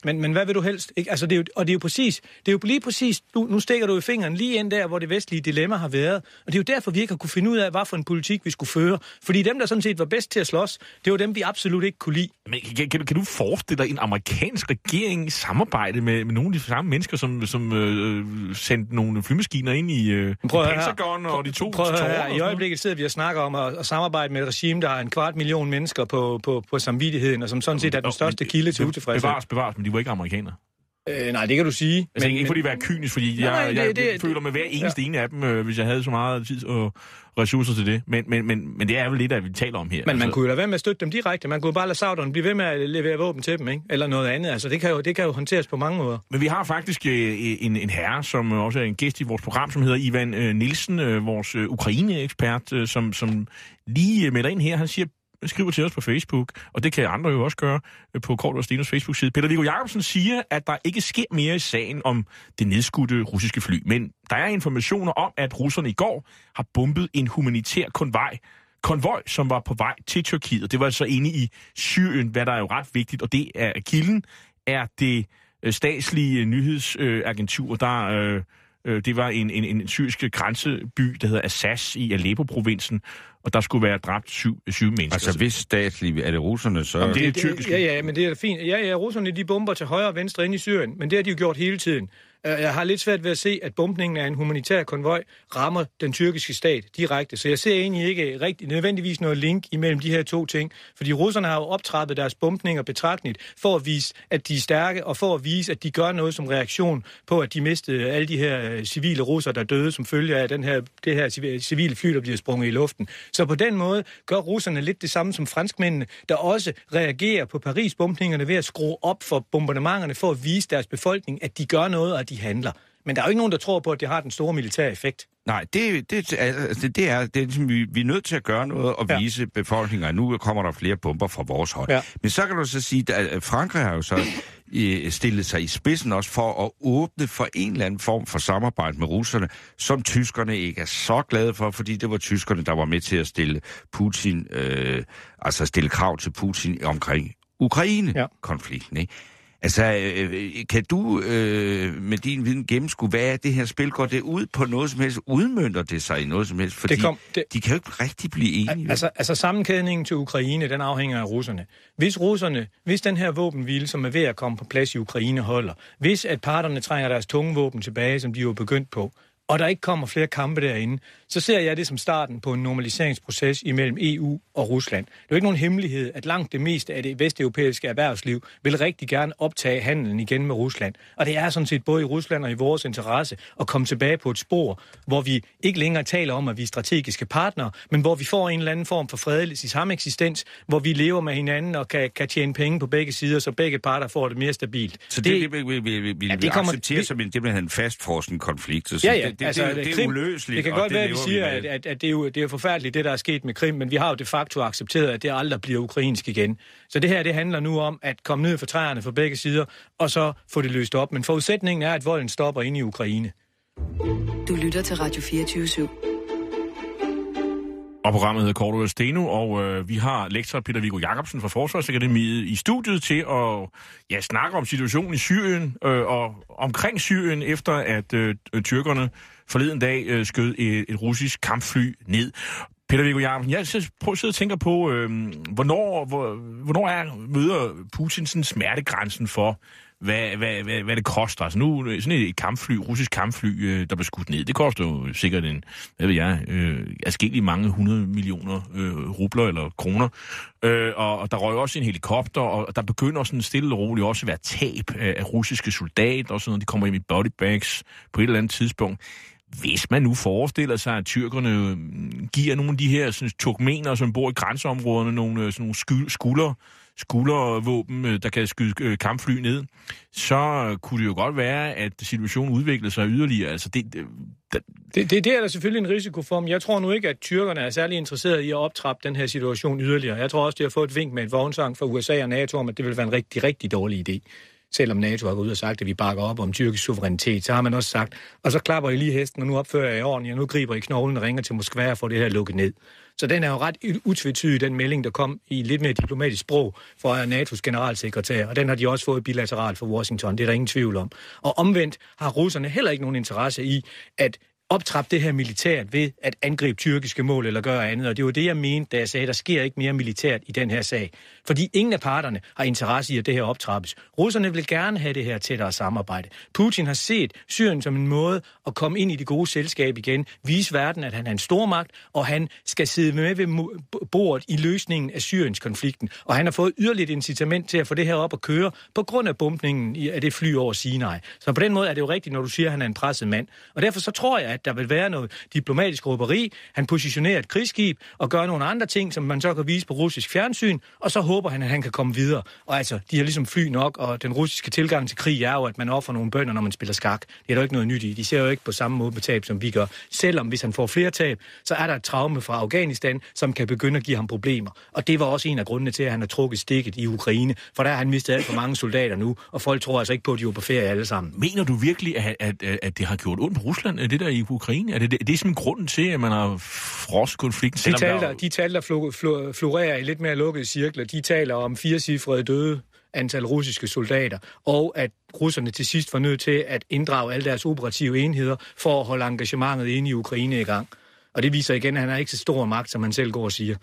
Men, men hvad vil du helst? Ikke? Altså, det er jo, og det er jo præcis, det er jo lige præcis, du, nu stikker du i fingeren lige ind der, hvor det vestlige dilemma har været. Og det er jo derfor, vi ikke har kunne finde ud af, hvad for en politik vi skulle føre. Fordi dem, der sådan set var bedst til at slås, det var dem, vi absolut ikke kunne lide. Men kan, kan, kan du forestille dig en amerikansk regering i samarbejde med, med nogle af de samme mennesker, som, som øh, sendte nogle flymaskiner ind i, øh, i Pentagon og de to tårne? I øjeblikket sidder vi og snakker om at, at samarbejde med et regime, der har en kvart million mennesker på, på, på samvittigheden, og som sådan set er den største kilde til utilfredshed. Bevares, bevares, men de var ikke amerikanere. Øh, nej, det kan du sige. Altså, men, ikke fordi de var kynisk, fordi nej, jeg, jeg, det, det, jeg føler med hver eneste ja. ene af dem, øh, hvis jeg havde så meget tid og ressourcer til det. Men, men, men, men det er vel lidt, at vi taler om her. Men altså. Man kunne jo lade være med at støtte dem direkte. Man kunne bare lade sauderne blive ved med at levere våben til dem, ikke? Eller noget andet. Altså, det kan jo, det kan jo håndteres på mange måder. Men vi har faktisk øh, en, en herre, som også er en gæst i vores program, som hedder Ivan øh, Nielsen, øh, vores øh, Ukraine-ekspert, øh, som, som lige melder ind her. Han siger, skriver til os på Facebook, og det kan andre jo også gøre på Kort og Stenos Facebook-side. Peter Viggo Jacobsen siger, at der ikke sker mere i sagen om det nedskudte russiske fly, men der er informationer om, at russerne i går har bombet en humanitær konvoj, konvoj, som var på vej til Tyrkiet. Det var altså inde i Syrien, hvad der er jo ret vigtigt, og det er kilden, er det statslige nyhedsagentur, der øh, det var en, en, en syrisk grænseby, der hedder Assas i Aleppo-provinsen, og der skulle være dræbt syv, syv mennesker. Altså hvis statslige, er det russerne så? Jamen, det er det tyrkiske. Ja, ja, men det er fint. Ja, ja, russerne de bomber til højre og venstre ind i Syrien, men det har de jo gjort hele tiden. Jeg har lidt svært ved at se, at bombningen af en humanitær konvoj rammer den tyrkiske stat direkte. Så jeg ser egentlig ikke rigtig nødvendigvis noget link imellem de her to ting. Fordi russerne har jo optrappet deres bombninger betragteligt for at vise, at de er stærke, og for at vise, at de gør noget som reaktion på, at de mistede alle de her civile russere, der døde som følge af den her, det her civile fly, der bliver sprunget i luften. Så på den måde gør russerne lidt det samme som franskmændene, der også reagerer på Paris-bombningerne ved at skrue op for bombardementerne for at vise deres befolkning, at de gør noget, og at de handler. Men der er jo ikke nogen, der tror på, at det har den store militære effekt. Nej, det, det, altså, det er, det er ligesom, vi, vi er nødt til at gøre noget og vise ja. befolkningen, at nu kommer der flere bomber fra vores hold. Ja. Men så kan du så sige, at Frankrig har jo så stillet sig i spidsen også for at åbne for en eller anden form for samarbejde med russerne, som tyskerne ikke er så glade for, fordi det var tyskerne, der var med til at stille Putin, øh, altså stille krav til Putin omkring Ukraine-konflikten, ja. ikke? Altså, øh, kan du øh, med din viden gennemskue, hvad er det her spil? Går det ud på noget som helst? Udmønter det sig i noget som helst? Fordi det kom, det, de kan jo ikke rigtig blive enige. Altså, altså sammenkædningen til Ukraine, den afhænger af russerne. Hvis russerne, hvis den her våbenhvile, som er ved at komme på plads i Ukraine, holder, hvis at parterne trænger deres tunge våben tilbage, som de jo er begyndt på, og der ikke kommer flere kampe derinde, så ser jeg det som starten på en normaliseringsproces imellem E U og Rusland. Det er jo ikke nogen hemmelighed, at langt det meste af det vesteuropæiske erhvervsliv vil rigtig gerne optage handelen igen med Rusland. Og det er sådan set både i Rusland og i vores interesse at komme tilbage på et spor, hvor vi ikke længere taler om, at vi er strategiske partnere, men hvor vi får en eller anden form for fredelig sameksistens, hvor vi lever med hinanden og kan, kan tjene penge på begge sider, så begge parter får det mere stabilt. Så det, det, det vil vi, vi, vi, ja, det kommer, acceptere vi, som en, det bliver en fastfrossen konflikt. Så ja, ja. Det, det, altså, det, det, det er uløseligt. Det kan godt være, at vi siger, at, at, at det, er jo, det er forfærdeligt, det der er sket med Krim, men vi har jo de facto accepteret, at det aldrig bliver ukrainsk igen. Så det her, det handler nu om at komme ned for træerne fra begge sider, og så få det løst op. Men forudsætningen er, at volden stopper inde i Ukraine. Du lytter til Radio fireogtyve syv. Og programmet hedder Kort og Steno, og øh, vi har lektor Peter Viggo Jacobsen fra Forsvarsakademiet i studiet til at ja, snakke om situationen i Syrien øh, og omkring Syrien, efter at øh, tyrkerne forleden dag øh, skød et, et russisk kampfly ned. Peter Viggo Jacobsen, jeg prøver at sidde og tænke på, øh, hvornår, hvor, hvornår er, møder Putin sådan smertegrænsen for, hvad, hvad, hvad, hvad det koster. Altså nu, sådan et kampfly, russisk kampfly, øh, der blev skudt ned, det koster jo sikkert en, hvad ved jeg, øh, adskillige mange hundrede millioner øh, rubler eller kroner. Øh, og, og der røg også en helikopter, og der begynder sådan stille og roligt også at være tab af, af russiske soldater, og sådan noget, de kommer hjem i bodybags på et eller andet tidspunkt. Hvis man nu forestiller sig, at tyrkerne giver nogle af de her sådan, turkmener, som bor i grænseområderne, nogle, sådan nogle skulder, skuldervåben, der kan skyde kampfly ned, så kunne det jo godt være, at situationen udviklede sig yderligere. Altså det, det, det, det, det er der selvfølgelig en risiko for, men jeg tror nu ikke, at tyrkerne er særlig interesserede i at optrappe den her situation yderligere. Jeg tror også, de har fået et vink med et vognsang fra U S A og NATO om, at det vil være en rigtig, rigtig dårlig idé. Selvom NATO har gået ud og sagt, at vi bakker op om tyrkisk suverænitet, så har man også sagt, og så klapper I lige hesten, og nu opfører jeg i orden, og nu griber I knoglen og ringer til Moskva og får det her lukket ned. Så den er jo ret utvetydig, den melding, der kom i lidt mere diplomatisk sprog fra N A T O's generalsekretær, og den har de også fået bilateralt fra Washington, det er der ingen tvivl om. Og omvendt har russerne heller ikke nogen interesse i, at optrappe det her militært ved at angribe tyrkiske mål eller gøre andet. Og det var det, jeg mente, da jeg sagde, at der sker ikke mere militært i den her sag. Fordi ingen af parterne har interesse i, at det her optrappes. Russerne vil gerne have det her tættere samarbejde. Putin har set Syrien som en måde at komme ind i det gode selskab igen, vise verden, at han er en stormagt, og han skal sidde med ved bordet i løsningen af Syriens konflikten. Og han har fået yderligere incitament til at få det her op at køre på grund af bombningen af det fly over Sinai. Så på den måde er det jo rigtigt, når du siger, at han er en presset mand. Og derfor så tror jeg, at der vil være noget diplomatisk råberi. Han positionerer et krigsskib og gør nogle andre ting, som man så kan vise på russisk fjernsyn, og så håber han, at han kan komme videre. Og altså, de har ligesom fly nok, og den russiske tilgang til krig er jo, at man offer nogle bønder, når man spiller skak. Det er der ikke noget nyt i. De ser jo ikke på samme måde med tab, som vi gør. Selvom hvis han får flere tab, så er der et traume fra Afghanistan, som kan begynde at give ham problemer. Og det var også en af grundene til, at han har trukket stikket i Ukraine, for der har han mistet alt for mange soldater nu, og folk tror altså ikke på, at de er på ferie alle sammen. Mener du virkelig, at, at, at det har gjort ondt på Rusland, det der i Ukraine? Er det, det, det er simpelthen grunden til, at man har frosset konflikten? De tal, der, de tal, der flo, flo, florerer i lidt mere lukkede cirkler, de taler om firecifrede døde antal russiske soldater, og at russerne til sidst var nødt til at inddrage alle deres operative enheder for at holde engagementet inde i Ukraine i gang. Og det viser igen, at han er ikke så stor magt, som han selv går og siger.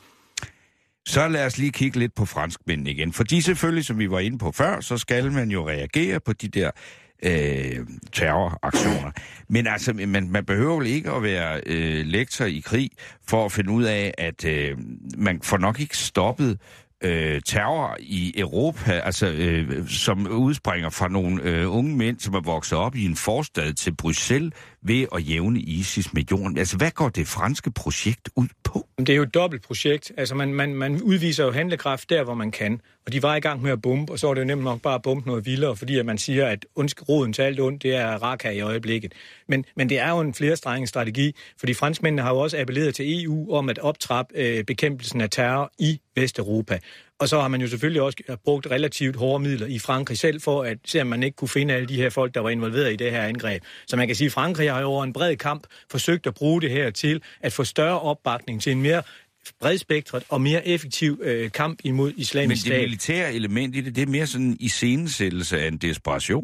Så lad os lige kigge lidt på franskmændene igen. Fordi selvfølgelig, som vi var inde på før, så skal man jo reagere på de der øh, terroraktioner. Men altså, man, man behøver vel ikke at være øh, lektor i krig for at finde ud af, at øh, man får nok ikke stoppet øh, terror i Europa, altså øh, som udspringer fra nogle øh, unge mænd, som er vokset op i en forstad til Bruxelles ved at jævne ISIS med jorden. Altså, hvad går det franske projekt ud på? Det er jo et dobbelt projekt. Altså, man, man, man udviser jo handlekraft der, hvor man kan. Og de var i gang med at bombe, og så var det jo nemt nok bare at bombe noget vildere, fordi at man siger, at roden til alt ondt, det er Raqqa i øjeblikket. Men, men det er jo en flerstrenget strategi, fordi franskmændene har jo også appelleret til E U om at optrappe øh, bekæmpelsen af terror i Vesteuropa. Og så har man jo selvfølgelig også brugt relativt hårde midler i Frankrig selv for at se, om man ikke kunne finde alle de her folk, der var involveret i det her angreb. Så man kan sige, at Frankrig har jo over en bred kamp forsøgt at bruge det her til at få større opbakning til en mere bredspektret og mere effektiv øh, kamp imod islamisk stat. Men det militære element i det, det er mere sådan en iscenesættelse af en desperation.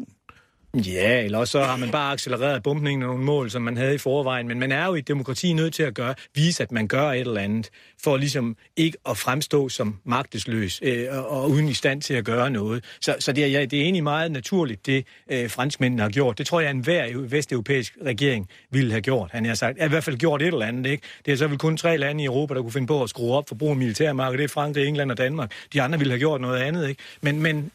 Ja, eller så har man bare accelereret bumpningen af nogle mål, som man havde i forvejen. Men man er jo i et demokrati nødt til at gøre, vise, at man gør et eller andet, for ligesom ikke at fremstå som magtesløs øh, og, og uden i stand til at gøre noget. Så, så det, er, ja, det er egentlig meget naturligt, det øh, franskmændene har gjort. Det tror jeg, enhver vesteuropæisk regering ville have gjort. Han har sagt, i hvert fald gjort et eller andet. Ikke? Det er så vel kun tre lande i Europa, der kunne finde på at skrue op for brug af militærmarked. Det er Frankrig, England og Danmark. De andre ville have gjort noget andet. Ikke? Men, men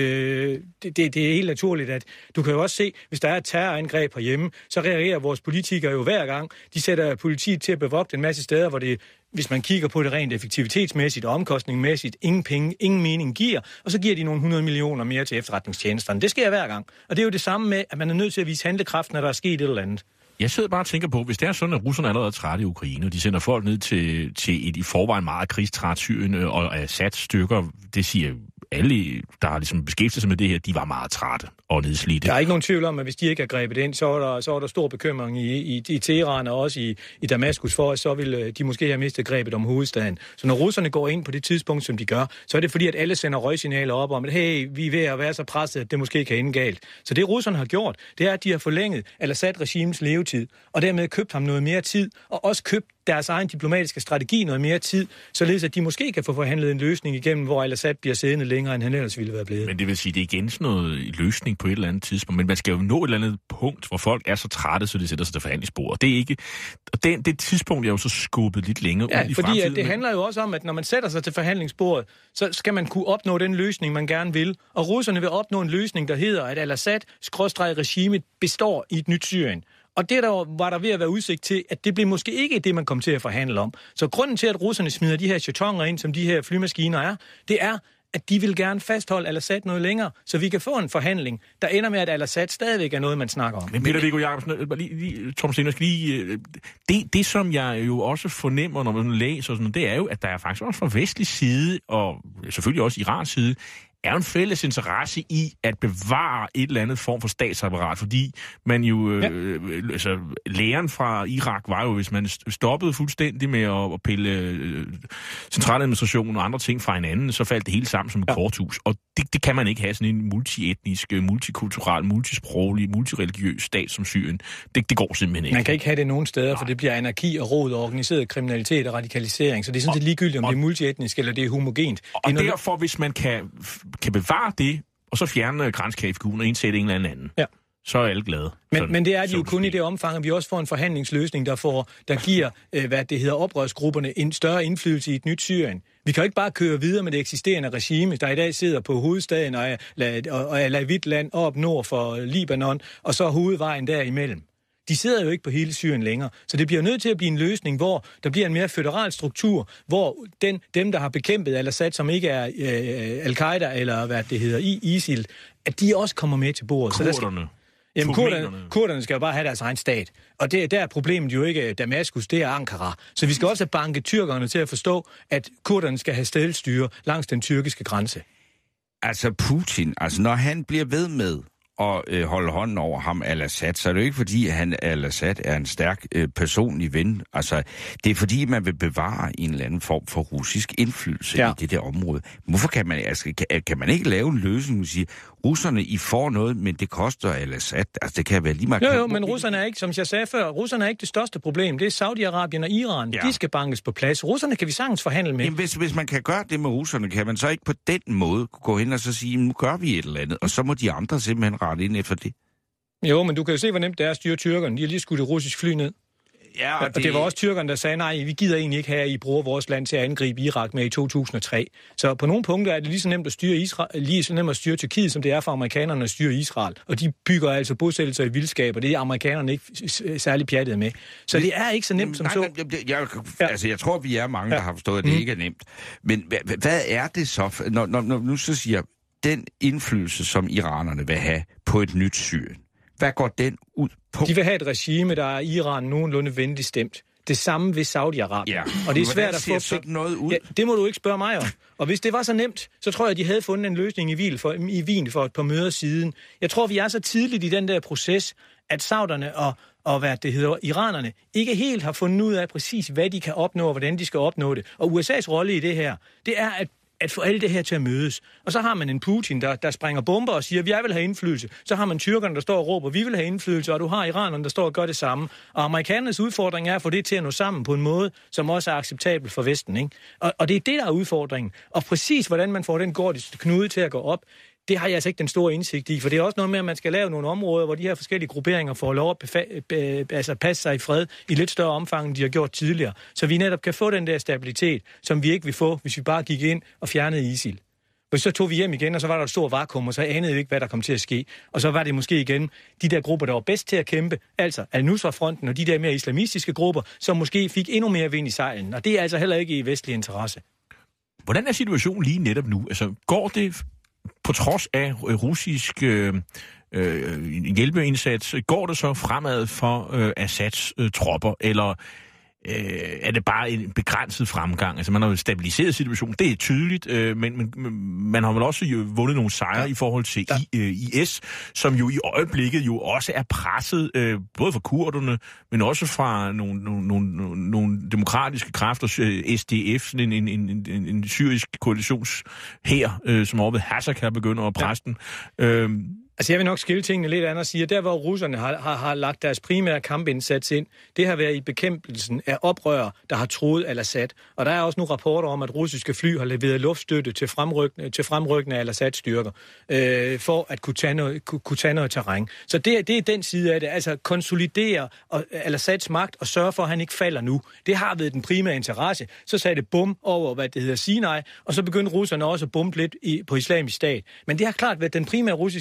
Øh, det, det, det er helt naturligt, at du kan jo også se, hvis der er et terrorangreb herhjemme, så reagerer vores politikere jo hver gang. De sætter politiet til at bevogte en masse steder, hvor det, hvis man kigger på det rent effektivitetsmæssigt og omkostningsmæssigt, ingen penge, ingen mening giver, og så giver de nogle hundrede millioner mere til efterretningstjenesterne. Det sker hver gang. Og det er jo det samme med, at man er nødt til at vise handlekraft, når der er sket et eller andet. Jeg sidder bare og tænker på, hvis det er sådan, at russerne allerede er trætte i Ukraine, og de sender folk ned til, til et i forvejen meget krigstræt Syrien og Assads styrker, det siger alle, der har ligesom beskæftiget sig med det her, de var meget trætte og nedslidte. Der er ikke nogen tvivl om, at hvis de ikke har grebet ind, så er der, så er der stor bekymring i, i, i Teheran og også i, i Damaskus for, at så vil de måske have mistet grebet om hovedstaden. Så når russerne går ind på det tidspunkt, som de gør, så er det fordi, at alle sender røgsignaler op om, at hey, vi er ved at være så presset, at det måske kan ende galt. Så det russerne har gjort, det er, at de har forlænget al-Assad-regimens levetid, og dermed købt ham noget mere tid, og også købt deres egen diplomatiske strategi noget mere tid, således at de måske kan få forhandlet en løsning igennem, hvor al-Assad bliver siddende længere, end han ellers ville være blevet. Men det vil sige, det er igen sådan noget løsning på et eller andet tidspunkt, men man skal jo nå et eller andet punkt, hvor folk er så trætte, så de sætter sig til forhandlingsbordet. Det er ikke, og det, det tidspunkt er jo så skubbet lidt længere ja, ud i fordi fremtiden. det handler jo også om, at når man sætter sig til forhandlingsbordet, så skal man kunne opnå den løsning, man gerne vil. Og russerne vil opnå en løsning, der hedder, at al-Assad-regimet består i et nyt Syrien. Og det der var der ved at være udsigt til, at det blev måske ikke det, man kom til at forhandle om. Så grunden til, at russerne smider de her chatonger ind, som de her flymaskiner er, det er, at de vil gerne fastholde al-Assad noget længere, så vi kan få en forhandling, der ender med, at al-Assad stadigvæk er noget, man snakker om. Men Peter Viggo Jacobsen, lige, lige, Tom Stener, skal lige, det, det, som jeg jo også fornemmer, når man læser, sådan, det er jo, at der er faktisk også fra vestlig side, og selvfølgelig også Irans side, er en fælles interesse i at bevare et eller andet form for statsapparat, fordi man jo, ja. øh, altså læren fra Irak var jo, hvis man stoppede fuldstændig med at, at pille øh, centraladministrationen og andre ting fra hinanden, så faldt det hele sammen som et ja. korthus. Og det, det kan man ikke have, sådan en multietnisk, multikulturel, multisproglig, multireligiøs stat som Syrien. Det, det går simpelthen ikke. Man kan ikke have det nogen steder, for det bliver anarki og rod og organiseret kriminalitet og radikalisering, så det er sådan set ligegyldigt, om og, det er multietnisk eller det er homogent. Og, og noget... derfor, hvis man kan, kan bevare det, og så fjerne grænskagefiguren og indsætte en eller anden, ja. så er alle glade. Men, sådan, men det er de jo kun i det omfang, at vi også får en forhandlingsløsning, der, får, der giver, øh, hvad det hedder, oprørsgrupperne en større indflydelse i et nyt Syrien. Vi kan jo ikke bare køre videre med det eksisterende regime, der i dag sidder på hovedstaden og er, og, og er Lavitland op nord for Libanon, og så hovedvejen derimellem. De sidder jo ikke på hele Syrien længere, så det bliver nødt til at blive en løsning, hvor der bliver en mere føderal struktur, hvor den, dem, der har bekæmpet Al-Assad, som ikke er øh, Al-Qaida eller hvad det hedder, ISIL, at de også kommer med til bordet. Kurderne. Så der skal, jamen, kurderne, kurderne skal jo bare have deres egen stat. Og det, der er problemet jo ikke Damaskus, det er Ankara. Så vi skal også banke tyrkerne til at forstå, at kurderne skal have stedstyre langs den tyrkiske grænse. Altså Putin, altså når han bliver ved med og øh, holde hånden over ham, Al-Assad, så er det jo ikke fordi, at han, Al-Assad er en stærk øh, personlig ven. Altså, det er fordi, man vil bevare en eller anden form for russisk indflydelse ja. i det der område. Hvorfor kan man, altså, kan, kan man ikke lave en løsning og sige, russerne, I får noget, men det koster Al-Assad? Altså, det kan være lige meget... Jo, jo, men russerne er ikke, som jeg sagde før, russerne er ikke det største problem. Det er Saudi-Arabien og Iran. Ja. De skal bankes på plads. Russerne kan vi sagtens forhandle med. Jamen, hvis, hvis man kan gøre det med russerne, kan man så ikke på den måde gå hen og så sige, nu gør vi et eller andet, og så må de andre simpelthen rette ind efter det. Jo, men du kan jo se, hvor nemt det er at styre tyrkerne. De har lige skudt et russisk fly ned. Ja, og, og det... det var også tyrkerne, der sagde, nej, vi gider egentlig ikke have, at I bruger vores land til at angribe Irak med i to tusind og tre. Så på nogle punkter er det lige så nemt at styre, Israel, lige så nemt at styre Tyrkiet, som det er for amerikanerne at styre Israel. Og de bygger altså bosættelser i vildskab, og det er amerikanerne ikke særlig pjattet med. Så det er ikke så nemt som nej, så. Nej, jeg, jeg, altså, jeg tror, vi er mange, der har forstået, at det mm. ikke er nemt. Men hvad, hvad er det så, når, når, når nu så siger den indflydelse, som iranerne vil have på et nyt Syrien? Hvad går den ud på? De vil have et regime, der er Iran nogenlunde venligt stemt. Det samme ved Saudi-Arabien. Ja. Og det er svært at få sådan noget ud. Ja, det må du ikke spørge mig om. Og hvis det var så nemt, så tror jeg, at de havde fundet en løsning i Wien for, i Wien for et par møder siden. Jeg tror, vi er så tidligt i den der proces, at sauderne og, og hvad det hedder, iranerne ikke helt har fundet ud af præcis, hvad de kan opnå og hvordan de skal opnå det. Og U S A's rolle i det her, det er at at få alle det her til at mødes. Og så har man en Putin, der, der springer bomber og siger, jeg vil have indflydelse. Så har man tyrkerne, der står og råber, vi vil have indflydelse, og du har iranerne, der står og gør det samme. Og amerikanernes udfordring er at få det til at nå sammen på en måde, som også er acceptabel for Vesten. Ikke? Og, og det er det, der er udfordringen. Og præcis hvordan man får den gordiske knude til at gå op, det har jeg altså ikke den store indsigt i, for det er også noget med, at man skal lave nogle områder, hvor de her forskellige grupperinger får lov at befa- be- altså passe sig i fred i lidt større omfang, end de har gjort tidligere. Så vi netop kan få den der stabilitet, som vi ikke vil få, hvis vi bare gik ind og fjernede ISIL. For så tog vi hjem igen, og så var der et stort vakuum, og så anede vi ikke, hvad der kom til at ske. Og så var det måske igen de der grupper, der var bedst til at kæmpe, altså Al-Nusra-fronten og de der mere islamistiske grupper, som måske fik endnu mere vind i sejlen. Og det er altså heller ikke i vestlig interesse. Hvordan er situationen lige netop nu? Altså, går det på trods af russisk øh, øh, hjælpeindsats, går det så fremad for øh, Assads øh, tropper, eller øh, er det bare en begrænset fremgang? Altså man har jo stabiliseret situationen, det er tydeligt, øh, men, men man har vel også jo vundet nogle sejre ja. i forhold til I, øh, I S, som jo i øjeblikket jo også er presset, øh, både fra kurderne, men også fra nogle, nogle, nogle, nogle demokratiske kræfter, S D F, en, en, en, en, en syrisk koalitionshær, øh, som over ved Hasaka begynder at presse den. Ja. Øh, Altså jeg vil nok skille tingene lidt andet og sige, at der hvor russerne har, har, har lagt deres primære kampindsats ind, det har været i bekæmpelsen af oprør, der har truet Al-Assad. Og der er også nu rapporter om, at russiske fly har leveret luftstøtte til fremrykkende, til fremrykkende af Al-Assads styrker, øh, for at kunne tage, noget, kunne, kunne tage noget terræn. Så det, det er den side af det, altså konsolidere Al-Assads magt og sørge for, at han ikke falder nu. Det har været den primære interesse. Så sagde det bum over, hvad det hedder, Sinai, og så begyndte russerne også at bombe lidt i, på Islamisk Stat. Men det har klart været den primære russiske interesse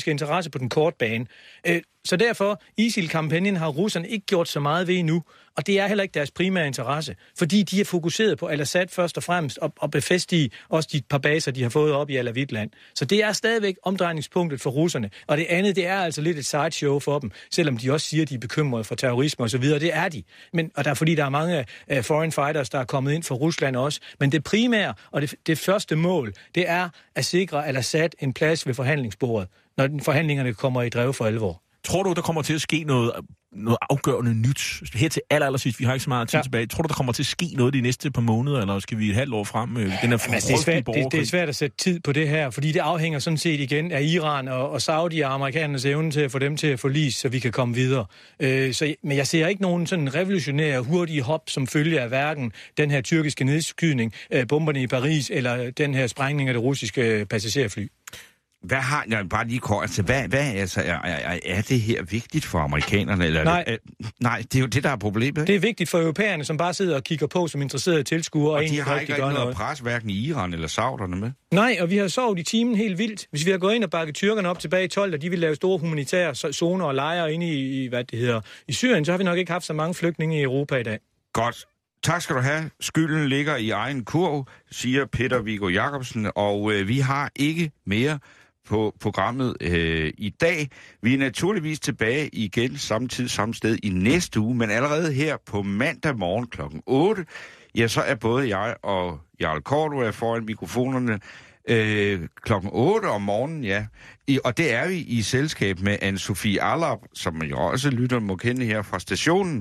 interesse på den korte bane. Øh, så derfor, ISIL-kampagnen har russerne ikke gjort så meget ved endnu, og det er heller ikke deres primære interesse, fordi de er fokuseret på Al-Assad først og fremmest, og, og befæstige også de par baser, de har fået op i Alavitland. Så det er stadigvæk omdrejningspunktet for russerne, og det andet, det er altså lidt et sideshow for dem, selvom de også siger, at de er bekymrede for terrorisme og så videre, det er de. Men, og der er fordi, der er mange uh, foreign fighters, der er kommet ind fra Rusland også, men det primære og det, det første mål, det er at sikre Al-Assad en plads ved forhandlingsbordet, når forhandlingerne kommer i drev for alvor. Tror du, der kommer til at ske noget, noget afgørende nyt? Her til aller, aller sidst, vi har ikke så meget tid ja. tilbage. Tror du, der kommer til at ske noget de næste par måneder, eller skal vi et halvt år frem? Den her altså, det, er svært, det, det er svært at sætte tid på det her, fordi det afhænger sådan set igen af Iran og, og Saudi og amerikanernes evne til at få dem til at forlise, så vi kan komme videre. Øh, så, men jeg ser ikke nogen sådan revolutionære, hurtige hop, som følge af hverken den her tyrkiske nedskydning, øh, bomberne i Paris, eller den her sprængning af det russiske passagerfly. Hvad har jeg bare lige kort, altså hvad, hvad altså, er, er, er det her vigtigt for amerikanerne? Eller nej. Er det, er, nej, det er jo det, der er problemet. Ikke? Det er vigtigt for europæerne, som bare sidder og kigger på som interesserede tilskuere. Og, og de har ikke rigtig noget, noget at presse hverken i Iran eller sauderne med. Nej, og vi har sovet i timen helt vildt. Hvis vi har gået ind og bakket tyrkerne op tilbage i tolv, og de vil lave store humanitære zoner og lejre inde i, i, hvad det hedder, i Syrien, så har vi nok ikke haft så mange flygtninge i Europa i dag. Godt. Tak skal du have. Skylden ligger i egen kurv, siger Peter Viggo Jacobsen, og øh, vi har ikke mere på programmet øh, i dag. Vi er naturligvis tilbage igen samme tid, samme sted i næste uge, men allerede her på mandag morgen klokken otte, ja, så er både jeg og Jarl Cordua foran mikrofonerne øh, klokken otte om morgenen, ja. I, og det er vi i selskab med Anne-Sophie Allap, som man jo også lytter må kende her fra stationen.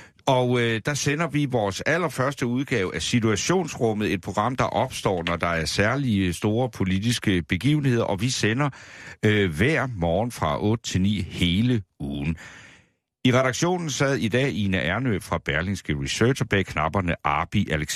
Og øh, der sender vi vores allerførste udgave af Situationsrummet, et program, der opstår, når der er særlige store politiske begivenheder, og vi sender øh, hver morgen fra otte til ni hele ugen. I redaktionen sad i dag Ina Ernø fra Berlingske Research, og bag knapperne Arbi Alexander.